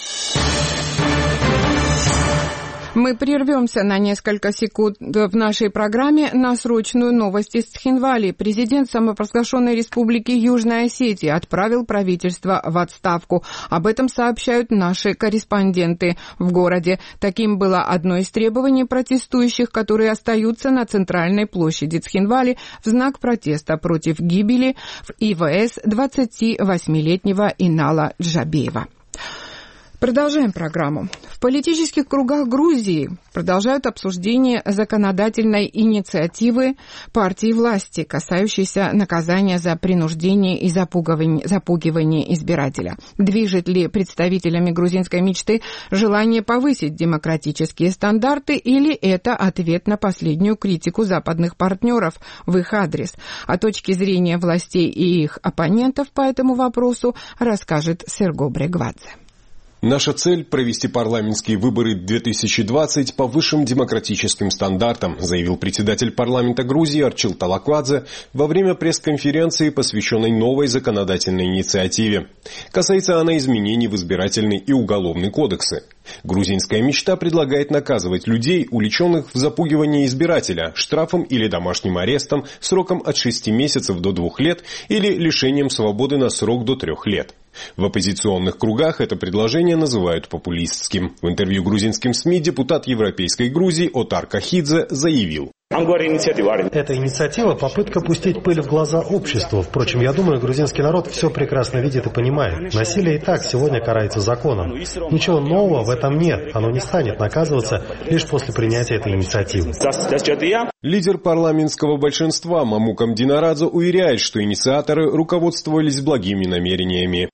Speaker 1: Мы прервемся на несколько секунд в нашей программе на срочную новость из Цхинвали. Президент самопровозглашенной республики Южная Осетия отправил правительство в отставку. Об этом сообщают наши корреспонденты в городе. Таким было одно из требований протестующих, которые остаются на центральной площади Цхинвали в знак протеста против гибели в ИВС двадцативосьмилетнего Инала Джабеева. Продолжаем программу. В политических кругах Грузии продолжают обсуждение законодательной инициативы партии власти, касающейся наказания за принуждение и запугивание, запугивание избирателя. Движет ли представителями грузинской мечты желание повысить демократические стандарты, или это ответ на последнюю критику западных партнеров в их адрес? О точке зрения властей и их оппонентов по этому вопросу расскажет Серго Брегвадзе.
Speaker 3: Наша цель – провести парламентские выборы две тысячи двадцать по высшим демократическим стандартам, заявил председатель парламента Грузии Арчил Талаквадзе во время пресс-конференции, посвященной новой законодательной инициативе. Касается она изменений в избирательный и уголовный кодексы. Грузинская мечта предлагает наказывать людей, увлеченных в запугивании избирателя, штрафом или домашним арестом сроком от шести месяцев до двух лет или лишением свободы на срок до трех лет. В оппозиционных кругах это предложение называют популистским. В интервью грузинским СМИ депутат Европейской Грузии Отар Кахидзе заявил:
Speaker 19: эта инициатива – попытка пустить пыль в глаза обществу. Впрочем, я думаю, грузинский народ все прекрасно видит и понимает. Насилие и так сегодня карается законом. Ничего нового в этом нет. Оно не станет наказываться лишь после принятия этой инициативы.
Speaker 3: Лидер парламентского большинства Мамукам Динарадзе уверяет, что инициаторы руководствовались благими намерениями.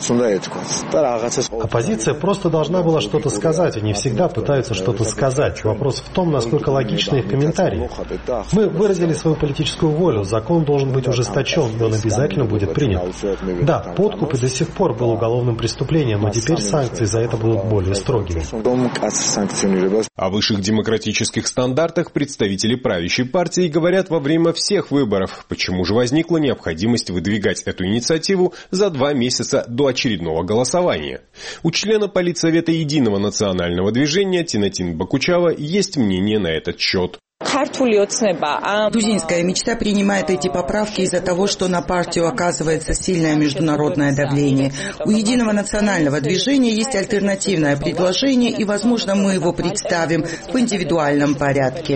Speaker 19: Оппозиция просто должна была что-то сказать. Они всегда пытаются что-то сказать. Вопрос в том, насколько логичны их комментарии. Мы выразили свою политическую волю. Закон должен быть ужесточен, и он обязательно будет принят. Да, подкуп и до сих пор был уголовным преступлением, но теперь санкции за это будут более строгими.
Speaker 3: О высших демократических стандартах представители правящей партии говорят во время всех выборов. Почему же возникла необходимость выдвигать эту инициативу за два месяца до очередного голосования? У члена Политсовета Единого национального движения Тинатин Бакучава есть мнение на этот счет.
Speaker 15: Грузинская мечта принимает эти поправки из-за того, что на партию оказывается сильное международное давление. У Единого национального движения есть альтернативное предложение, и, возможно, мы его представим в индивидуальном порядке.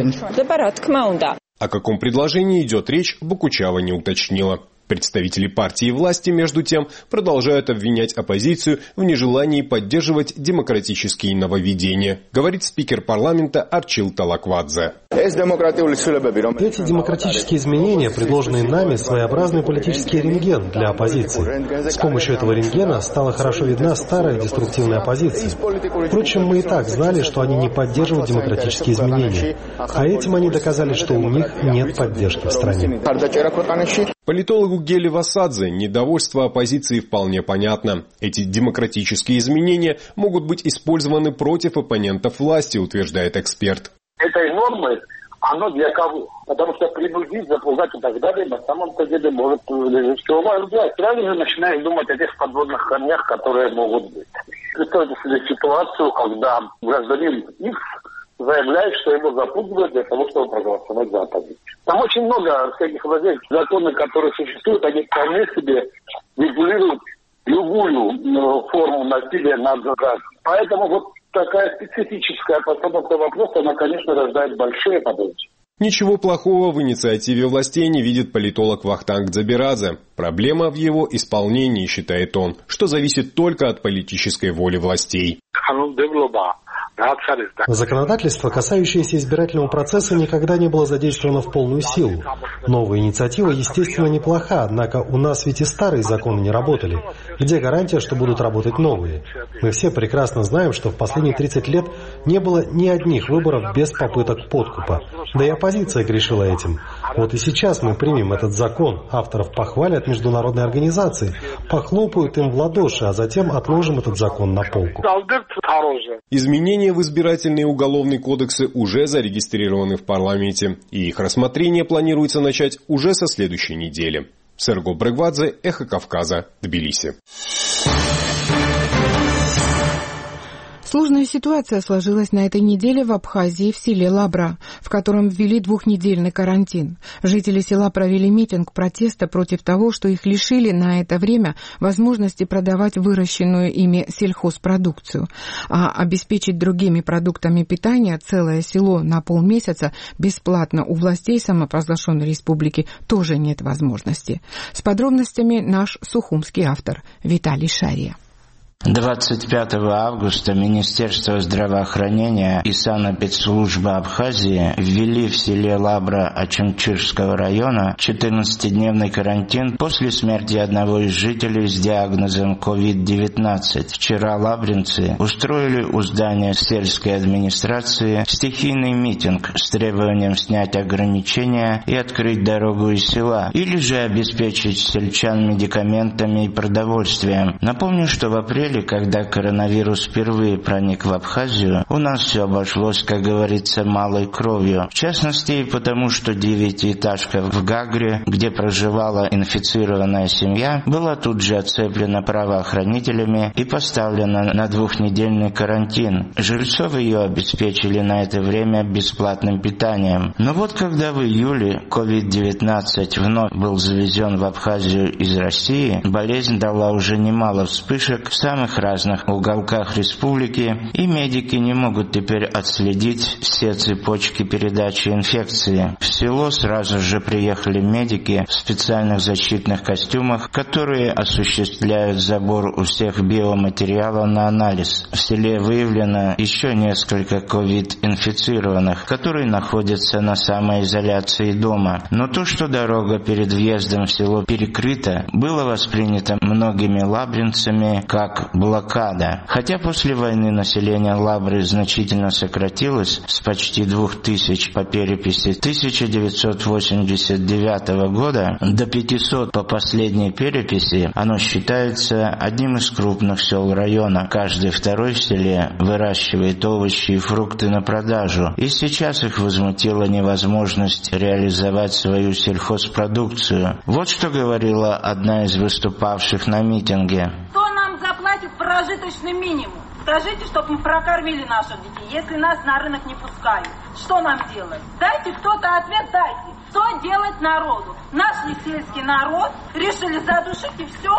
Speaker 3: О каком предложении идет речь, Бакучава не уточнила. Представители партии и власти, между тем, продолжают обвинять оппозицию в нежелании поддерживать демократические нововведения, говорит спикер парламента Арчил Талаквадзе.
Speaker 19: Эти демократические изменения, предложенные нами, своеобразный политический рентген для оппозиции. С помощью этого рентгена стала хорошо видна старая деструктивная оппозиция. Впрочем, мы и так знали, что они не поддерживают демократические изменения. А этим они доказали, что у них нет поддержки в стране.
Speaker 3: Политологу Гели Васадзе недовольство оппозиции вполне понятно. Эти демократические изменения могут быть использованы против оппонентов власти, утверждает эксперт.
Speaker 20: Этой нормой оно для кого? Потому что принудить, запугать и так далее на самом-то деле может лежать в ума. Сразу же начинаешь думать о тех подводных камнях, которые могут быть. Представьте себе ситуацию, когда гражданин X заявляет, что его запугивают для того, чтобы проголосовать за оппозицию. Там очень много всяких владельцев. Законы, которые существуют, они вполне себе регулируют любую ну, форму насилия над гражданами. Поэтому вот такая специфическая постановка вопроса, она, конечно, рождает большие подозрения.
Speaker 3: Ничего плохого в инициативе властей не видит политолог Вахтанг Дзабирадзе. Проблема в его исполнении, считает он, что зависит только от политической воли властей.
Speaker 19: Законодательство, касающееся избирательного процесса, никогда не было задействовано в полную силу. Новая инициатива, естественно, неплоха, однако у нас ведь и старые законы не работали. Где гарантия, что будут работать новые? Мы все прекрасно знаем, что в последние тридцать лет не было ни одних выборов без попыток подкупа. Да и оппозиция грешила этим. Вот и сейчас мы примем этот закон, авторов похвалят международные организации, похлопают им в ладоши, а затем отложим этот закон на полку.
Speaker 3: Изменения в избирательные и уголовные кодексы уже зарегистрированы в парламенте, и их рассмотрение планируется начать уже со следующей недели. Серго Брегвадзе, Эхо Кавказа, Тбилиси.
Speaker 1: Сложная ситуация сложилась на этой неделе в Абхазии в селе Лабра, в котором ввели двухнедельный карантин. Жители села провели митинг протеста против того, что их лишили на это время возможности продавать выращенную ими сельхозпродукцию. А обеспечить другими продуктами питания целое село на полмесяца бесплатно у властей самопровозглашенной республики тоже нет возможности. С подробностями наш сухумский автор Виталий Шария.
Speaker 21: двадцать пятого августа Министерство здравоохранения и санэпидслужба Абхазии ввели в селе Лабра Ачимчирского района четырнадцатидневный карантин после смерти одного из жителей с диагнозом ковид девятнадцать. Вчера лабринцы устроили у здания сельской администрации стихийный митинг с требованием снять ограничения и открыть дорогу из села, или же обеспечить сельчан медикаментами и продовольствием. Напомню, что в апреле апреле, когда коронавирус впервые проник в Абхазию, у нас все обошлось, как говорится, малой кровью. В частности, и потому, что девятиэтажка в Гагре, где проживала инфицированная семья, была тут же оцеплена правоохранителями и поставлена на двухнедельный карантин. Жильцов ее обеспечили на это время бесплатным питанием. Но вот когда в июле ковид девятнадцать вновь был завезен в Абхазию из России, болезнь дала уже немало вспышек в самых разных уголках республики, и медики не могут теперь отследить все цепочки передачи инфекции. В село сразу же приехали медики в специальных защитных костюмах, которые осуществляют забор у всех биоматериала на анализ. В селе выявлено еще несколько ковид-инфицированных, которые находятся на самоизоляции дома. Но то, что дорога перед въездом в село перекрыта, было воспринято многими лабринцами как блокада. Хотя после войны население Лабры значительно сократилось с почти двух тысяч по переписи тысяча девятьсот восемьдесят девятого года до пятисот по последней переписи, оно считается одним из крупных сел района. Каждый второй в селе выращивает овощи и фрукты на продажу, и сейчас их возмутила невозможность реализовать свою сельхозпродукцию. Вот что говорила одна из выступавших на митинге.
Speaker 10: Кто нам заплатит прожиточный минимум? Скажите, чтобы мы прокормили наших детей, если нас на рынок не пускают. Что нам делать? Дайте кто-то ответ, дайте. Что делать народу? Наш сельский народ решили задушить и все.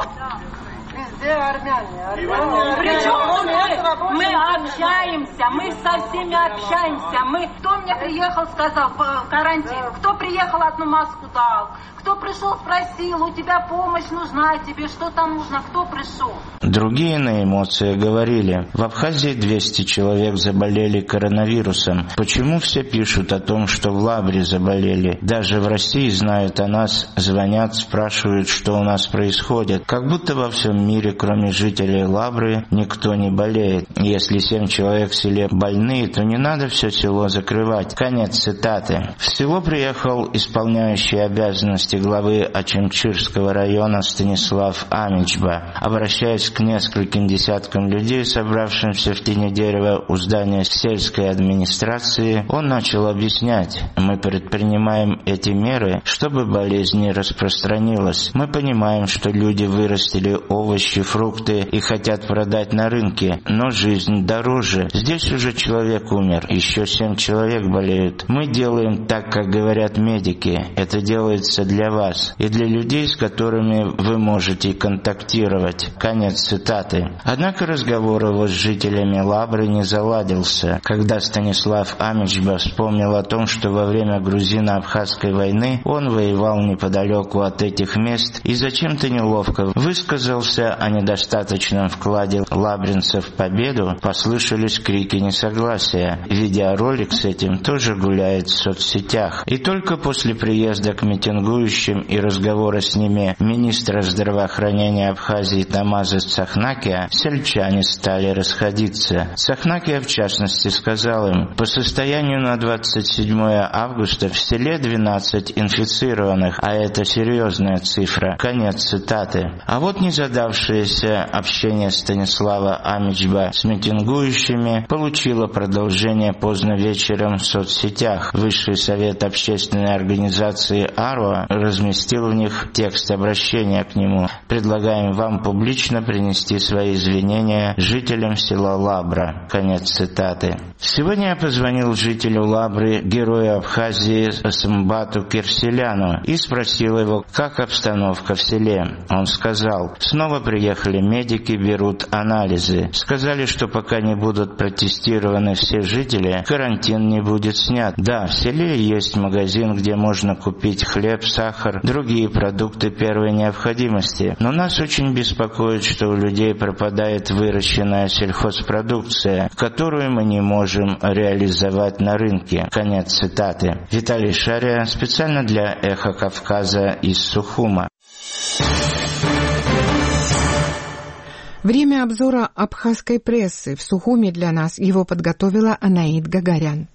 Speaker 10: Везде армяне. армяне. Причем мы, мы общаемся, мы со всеми общаемся. Мы, кто мне приехал, сказал, карантин, кто приехал, одну маску дал. Кто пришел, спросил, у тебя помощь нужна, тебе что там нужно, кто пришел?
Speaker 21: Другие на эмоции говорили, в Абхазии двести человек заболели коронавирусом. Почему все пишут о том, что в Лабре заболели? Даже в России знают о нас, звонят, спрашивают, что у нас происходит. Как будто во всем мире, кроме жителей Лабры, никто не болеет. Если семь человек в селе больные, то не надо все село закрывать. Конец цитаты. В село приехал исполняющий обязанности главы Ачимчирского района Станислав Амичба. Обращаясь к нескольким десяткам людей, собравшимся в тени дерева у здания сельской администрации, он начал объяснять: мы предпринимаем эти меры, чтобы болезнь не распространилась. Мы понимаем, что люди вырастили овощи, фрукты и хотят продать на рынке, но жизнь дороже. Здесь уже человек умер, еще семь человек болеют. Мы делаем так, как говорят медики. Это делается для вас и для людей, с которыми вы можете контактировать. Конец цитаты. Однако разговор его с жителями Лабры не заладился. Когда Станислав Амичба вспомнил о том, что во время грузино-абхазской войны он воевал неподалеку от этих мест и зачем-то неловко высказался о недостаточном вкладе лабринцев в победу, послышались крики несогласия. Видеоролик с этим тоже гуляет в соцсетях. И только после приезда к митингующим и разговора с ними министра здравоохранения Абхазии Тамаза Цахнакия сельчане стали расходиться. Цахнакия, в частности, сказал им: по состоянию на двадцать седьмое августа в селе двенадцать инфицированных, а это серьезная цифра. Конец цитаты. А вот незадавшееся общение Станислава Амичба с митингующими получило продолжение поздно вечером в соцсетях. Высший совет общественной организации АРОА разместил в них текст обращения к нему. Предлагаем вам публично принести свои извинения жителям села Лабра. Конец цитаты. Сегодня я позвонил жителю Лабры, герою Абхазии Самбату Кирселяну, и спросил его, как обстановка в селе. Он сказал: снова приехали медики, берут анализы. Сказали, что пока не будут протестированы все жители, карантин не будет снят. Да, в селе есть магазин, где можно купить хлеб, сахар, другие продукты первой необходимости. Но нас очень беспокоит, что у людей пропадает выращенная сельхозпродукция, которую мы не можем реализовать на рынке. Конец цитаты. Виталий Шария, специально для «Эхо Кавказа» из Сухума.
Speaker 1: Время обзора абхазской прессы в Сухуме для нас его подготовила Анаид Гагарян.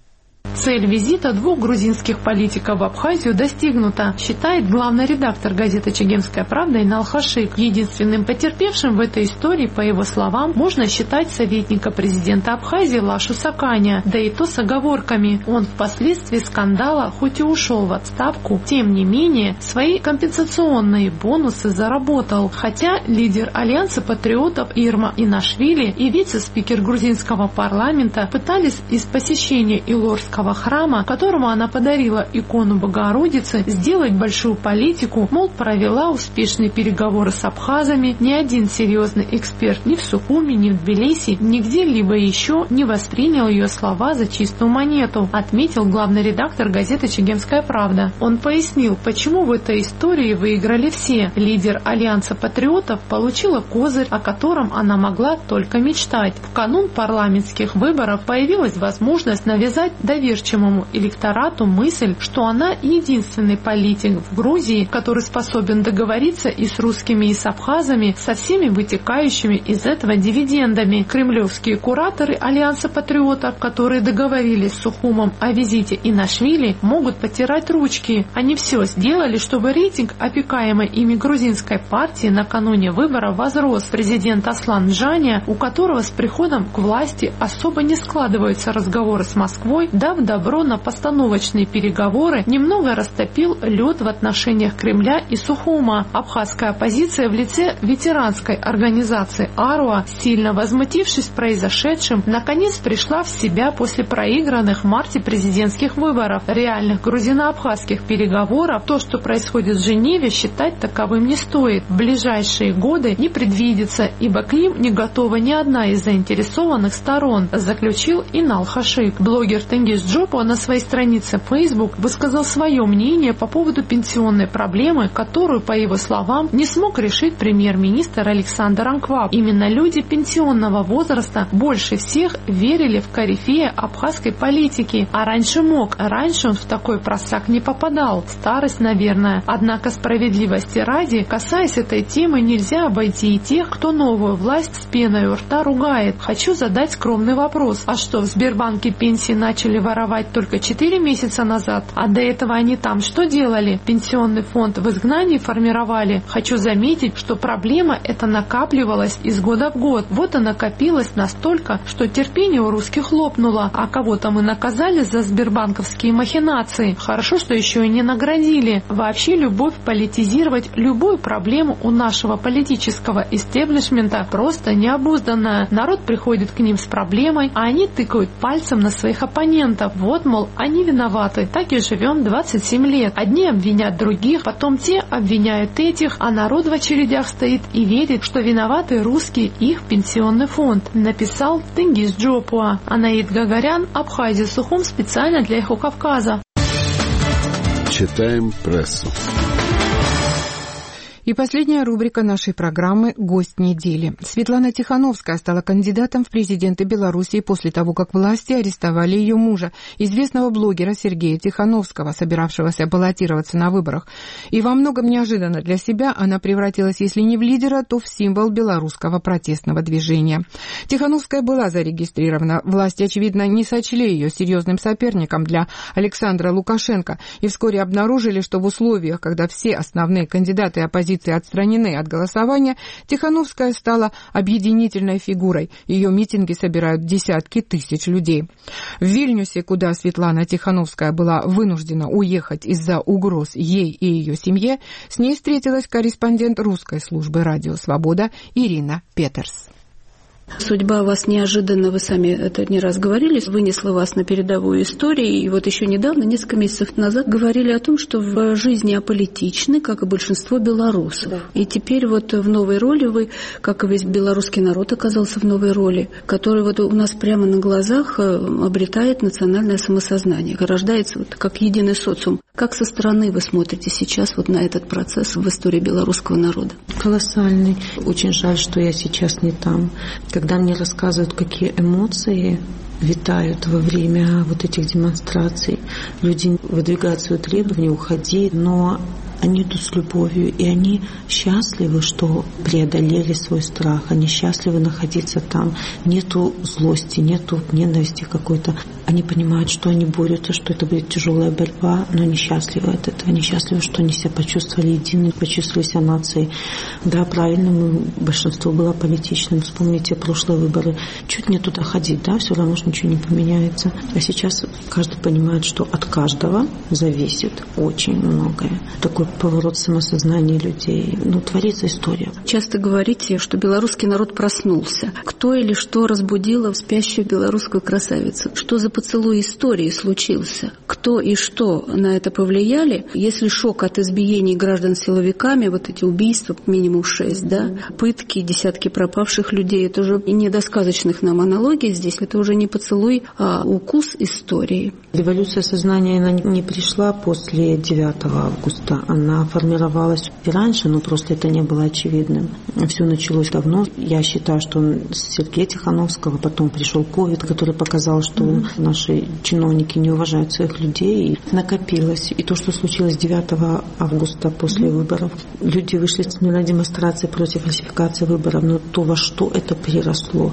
Speaker 4: Цель визита двух грузинских политиков в Абхазию достигнута, считает главный редактор газеты «Чегемская правда» Инал Хашик. Единственным потерпевшим в этой истории, по его словам, можно считать советника президента Абхазии Лашу Саканя, да и то с оговорками. Он впоследствии скандала хоть и ушел в отставку, тем не менее свои компенсационные бонусы заработал. Хотя лидер Альянса патриотов Ирма Инашвили и вице-спикер грузинского парламента пытались из посещения Илорского храма, которому она подарила икону Богородицы, сделать большую политику, мол, провела успешные переговоры с абхазами, ни один серьезный эксперт ни в Сухуми, ни в Тбилиси, нигде либо еще не воспринял ее слова за чистую монету, отметил главный редактор газеты «Чегемская правда». Он пояснил, почему в этой истории выиграли все. Лидер Альянса патриотов получила козырь, о котором она могла только мечтать. В канун парламентских выборов появилась возможность навязать доверие доверчивому электорату мысль, что она единственный политик в Грузии, который способен договориться и с русскими, и с абхазами, со всеми вытекающими из этого дивидендами. Кремлевские кураторы Альянса патриотов, которые договорились с Сухумом о визите Инашвили, могут потирать ручки. Они все сделали, чтобы рейтинг опекаемой ими грузинской партии накануне выборов возрос. Президент Аслан Джаня, у которого с приходом к власти особо не складываются разговоры с Москвой, дав добро на постановочные переговоры, немного растопил лед в отношениях Кремля и Сухума. Абхазская оппозиция в лице ветеранской организации Аруа, сильно возмутившись произошедшим, наконец пришла в себя после проигранных в марте президентских выборов. Реальных грузино-абхазских переговоров, то, что происходит в Женеве, считать таковым не стоит. В ближайшие годы не предвидится, ибо к ним не готова ни одна из заинтересованных сторон, заключил Инал Хашик. Блогер Тенгиз Джопо на своей странице Facebook высказал свое мнение по поводу пенсионной проблемы, которую, по его словам, не смог решить премьер-министр Александр Анкваб. Именно люди пенсионного возраста больше всех верили в корифея абхазской политики, а раньше мог, а раньше он в такой просак не попадал. Старость, наверное. Однако справедливости ради, касаясь этой темы, нельзя обойти и тех, кто новую власть с пеной у рта ругает. Хочу задать скромный вопрос. А что, в Сбербанке пенсии начали воровать только четыре месяца назад? А до этого они там что делали? Пенсионный фонд в изгнании формировали? Хочу заметить, что проблема эта накапливалась из года в год. Вот и накопилась настолько, что терпение у русских лопнуло. А кого-то мы наказали за сбербанковские махинации. Хорошо, что еще и не наградили. Вообще любовь политизировать любую проблему у нашего политического истеблишмента просто необузданная. Народ приходит к ним с проблемой, а они тыкают пальцем на своих оппонентов. Вот, мол, они виноваты. Так и живем двадцать семь лет. Одни обвинят других, потом те обвиняют этих, а народ в очередях стоит и верит, что виноваты русские, их пенсионный фонд. Написал Тенгиз Джопуа. Анаид Гагарян, Абхазия, Сухум, специально для Эхо Кавказа.
Speaker 13: Читаем прессу.
Speaker 1: И последняя рубрика нашей программы «Гость недели». Светлана Тихановская стала кандидатом в президенты Белоруссии после того, как власти арестовали ее мужа, известного блогера Сергея Тихановского, собиравшегося баллотироваться на выборах. И во многом неожиданно для себя она превратилась, если не в лидера, то в символ белорусского протестного движения. Тихановская была зарегистрирована. Власти, очевидно, не сочли ее серьезным соперником для Александра Лукашенко и вскоре обнаружили, что в условиях, когда все основные кандидаты оппозиции отстранены от голосования, Тихановская стала объединительной фигурой. Ее митинги собирают десятки тысяч людей. В Вильнюсе, куда Светлана Тихановская была вынуждена уехать из-за угроз ей и ее семье, с ней встретилась корреспондент русской службы «Радио Свобода» Ирина Петерс.
Speaker 22: Судьба вас неожиданно, вы сами это не раз говорили, вынесла вас на передовую истории. И вот еще недавно, несколько месяцев назад, говорили о том, что в жизни аполитичны, как и большинство белорусов. Да. И теперь вот в новой роли вы, как и весь белорусский народ оказался в новой роли, который вот у нас прямо на глазах обретает национальное самосознание, рождается вот как единый социум. Как со стороны вы смотрите сейчас вот на этот процесс в истории белорусского народа?
Speaker 23: Колоссальный. Очень жаль, что я сейчас не там. Когда мне рассказывают, какие эмоции витают во время вот этих демонстраций, люди выдвигают свои требования, уходи, но они идут с любовью, и они счастливы, что преодолели свой страх, они счастливы находиться там. Нету злости, нету ненависти какой-то. Они понимают, что они борются, что это будет тяжелая борьба, но они счастливы от этого. Они счастливы, что они себя почувствовали едиными, почувствовали себя нацией. Да, правильно, мы, большинство было политичным. Вспомните прошлые выборы. Чуть не туда ходить, да, все равно ничего не поменяется. А сейчас каждый понимает, что от каждого зависит очень многое. Такой поворот самосознания людей. Ну, творится история.
Speaker 22: Часто говорите, что белорусский народ проснулся. Кто или что разбудило спящую белорусскую красавицу? Что за поцелуй истории случился? Кто и что на это повлияли? Если шок от избиений граждан силовиками, вот эти убийства, минимум шесть, да, пытки, десятки пропавших людей, это уже не до сказочных нам аналогий здесь, это уже не поцелуй, а укус истории.
Speaker 23: Революция сознания, она не пришла после девятого августа, она формировалась и раньше, но просто это не было очевидным. Все началось давно. Я считаю, что с Сергея Тихановского, потом пришел ковид, который показал, что mm-hmm. наши чиновники не уважают своих людей, и накопилось. И то, что случилось девятого августа после mm-hmm. выборов, люди вышли на демонстрации против фальсификации выборов, но то, во что это переросло,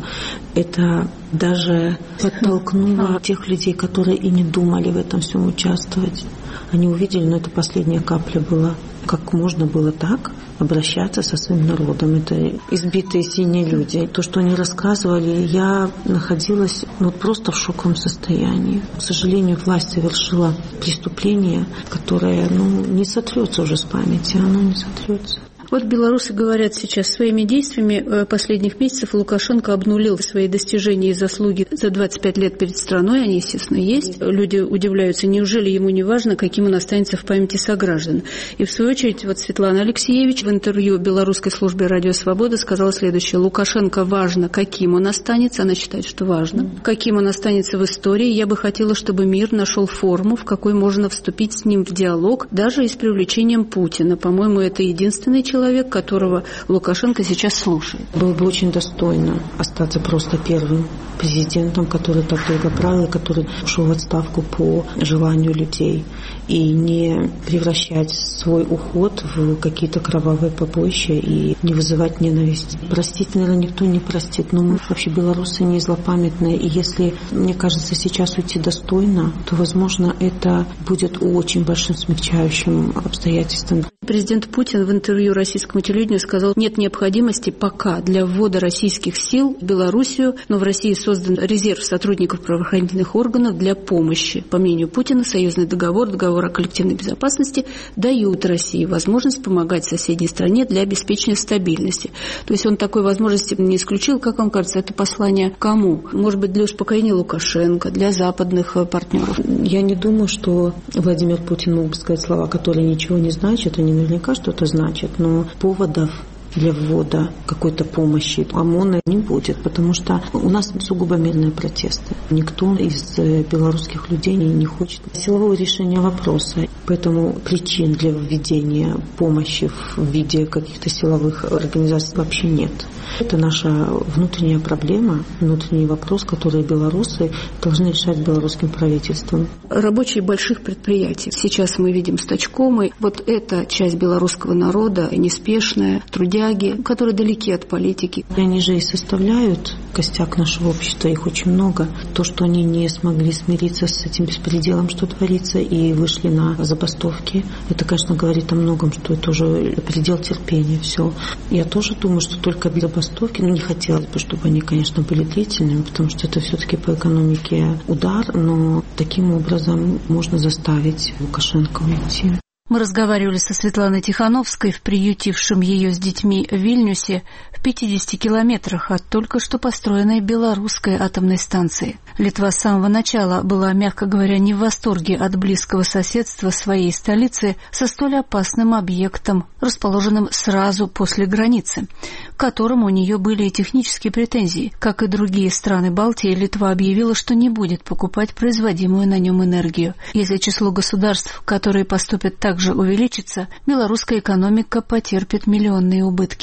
Speaker 23: это даже подтолкнуло тех людей, которые и не думали в этом всем участвовать. Они увидели, но это последняя капля была. Как можно было так обращаться со своим народом? Это избитые синие люди. То, что они рассказывали, я находилась ну, просто в шоковом состоянии. К сожалению, власть совершила преступление, которое ну, не сотрется уже с памяти. Оно не сотрется.
Speaker 22: Вот белорусы говорят сейчас, своими действиями последних месяцев Лукашенко обнулил свои достижения и заслуги за двадцать пять лет перед страной, они, естественно, есть. Люди удивляются, неужели ему не важно, каким он останется в памяти сограждан. И в свою очередь вот Светлана Алексеевич в интервью белорусской службе «Радио Свобода» сказала следующее: Лукашенко важно, каким он останется, она считает, что важно, каким он останется в истории. Я бы хотела, чтобы мир нашел форму, в какой можно вступить с ним в диалог, даже и с привлечением Путина. По-моему, это единственный человек, человек, которого Лукашенко сейчас слушает.
Speaker 23: Было бы очень достойно остаться просто первым президентом, который так долго правил, который ушел в отставку по желанию людей, и не превращать свой уход в какие-то кровавые побоища и не вызывать ненависть. Простить, наверное, никто не простит, но мы вообще белорусы не злопамятные, и если, мне кажется, сейчас уйти достойно, то, возможно, это будет очень большим смягчающим обстоятельством.
Speaker 22: Президент Путин в интервью российскому телевидению сказал, нет необходимости пока для ввода российских сил в Белоруссию, но в России создан резерв сотрудников правоохранительных органов для помощи. По мнению Путина, союзный договор, договор о коллективной безопасности дают России возможность помогать соседней стране для обеспечения стабильности. То есть он такой возможности не исключил. Как вам кажется, это послание кому? Может быть, для успокоения Лукашенко, для западных партнеров?
Speaker 23: Я не думаю, что Владимир Путин мог бы сказать слова, которые ничего не значат. Они наверняка что-то значат, но поводов для ввода какой-то помощи ОМОНа не будет, потому что у нас сугубо мирные протесты. Никто из белорусских людей не хочет силового решения вопроса. Поэтому причин для введения помощи в виде каких-то силовых организаций вообще нет. Это наша внутренняя проблема, внутренний вопрос, который белорусы должны решать белорусским правительством.
Speaker 22: Рабочие больших предприятий. Сейчас мы видим стачкомы. Вот эта часть белорусского народа, неспешная, трудяги, которые далеки от политики.
Speaker 23: Они же и составляют костяк нашего общества, их очень много. То, что они не смогли смириться с этим беспределом, что творится, и вышли на забастовки, это, конечно, говорит о многом, что это уже предел терпения. Все. Я тоже думаю, что только для забастовки, ну, не хотелось бы, чтобы они, конечно, были длительными, потому что это все-таки по экономике удар, но таким образом можно заставить Лукашенко уйти.
Speaker 22: Мы разговаривали со Светланой Тихановской в приютившем ее с детьми в Вильнюсе в пятидесяти километрах от только что построенной белорусской атомной станции. Литва с самого начала была, мягко говоря, не в восторге от близкого соседства своей столицы со столь опасным объектом, расположенным сразу после границы, к которому у нее были и технические претензии. Как и другие страны Балтии, Литва объявила, что не будет покупать производимую на нем энергию. Если число государств, которые поступят так же увеличится, белорусская экономика потерпит миллионные убытки. По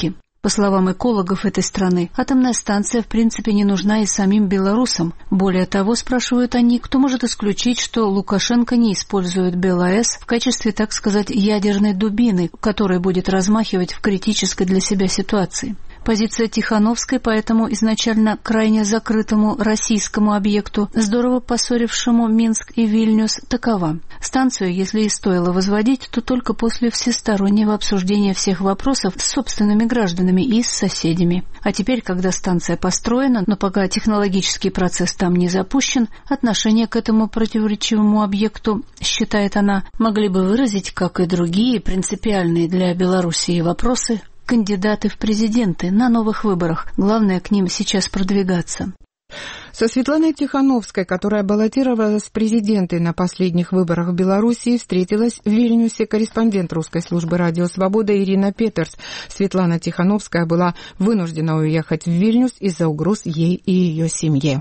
Speaker 6: По словам экологов этой страны, атомная станция в принципе не нужна и самим белорусам. Более того, спрашивают они, кто может исключить, что Лукашенко не использует БелАЭС в качестве, так сказать, ядерной дубины, которой будет размахивать в критической для себя ситуации. Позиция Тихановской по этому изначально крайне закрытому российскому объекту, здорово поссорившему Минск и Вильнюс, такова. Станцию, если и стоило возводить, то только после всестороннего обсуждения всех вопросов с собственными гражданами и с соседями. А теперь, когда станция построена, но пока технологический процесс там не запущен, отношение к этому противоречивому объекту, считает она, могли бы выразить, как и другие принципиальные для Белоруссии вопросы, кандидаты в президенты на новых выборах. Главное к ним сейчас продвигаться.
Speaker 1: Со Светланой Тихановской, которая баллотировалась в президенты на последних выборах в Белоруссии, встретилась в Вильнюсе корреспондент русской службы «Радио Свобода» Ирина Петерс. Светлана Тихановская была вынуждена уехать в Вильнюс из-за угроз ей и ее семье.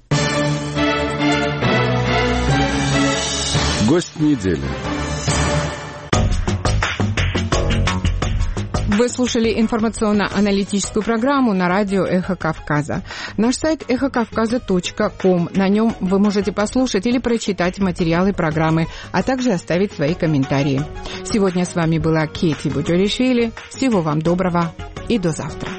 Speaker 13: Гость недели.
Speaker 1: Вы слушали информационно-аналитическую программу на радио «Эхо Кавказа». Наш сайт эхо кавказа точка ком. На нем вы можете послушать или прочитать материалы программы, а также оставить свои комментарии. Сегодня с вами была Кети Буджоришвили. Всего вам доброго и до завтра.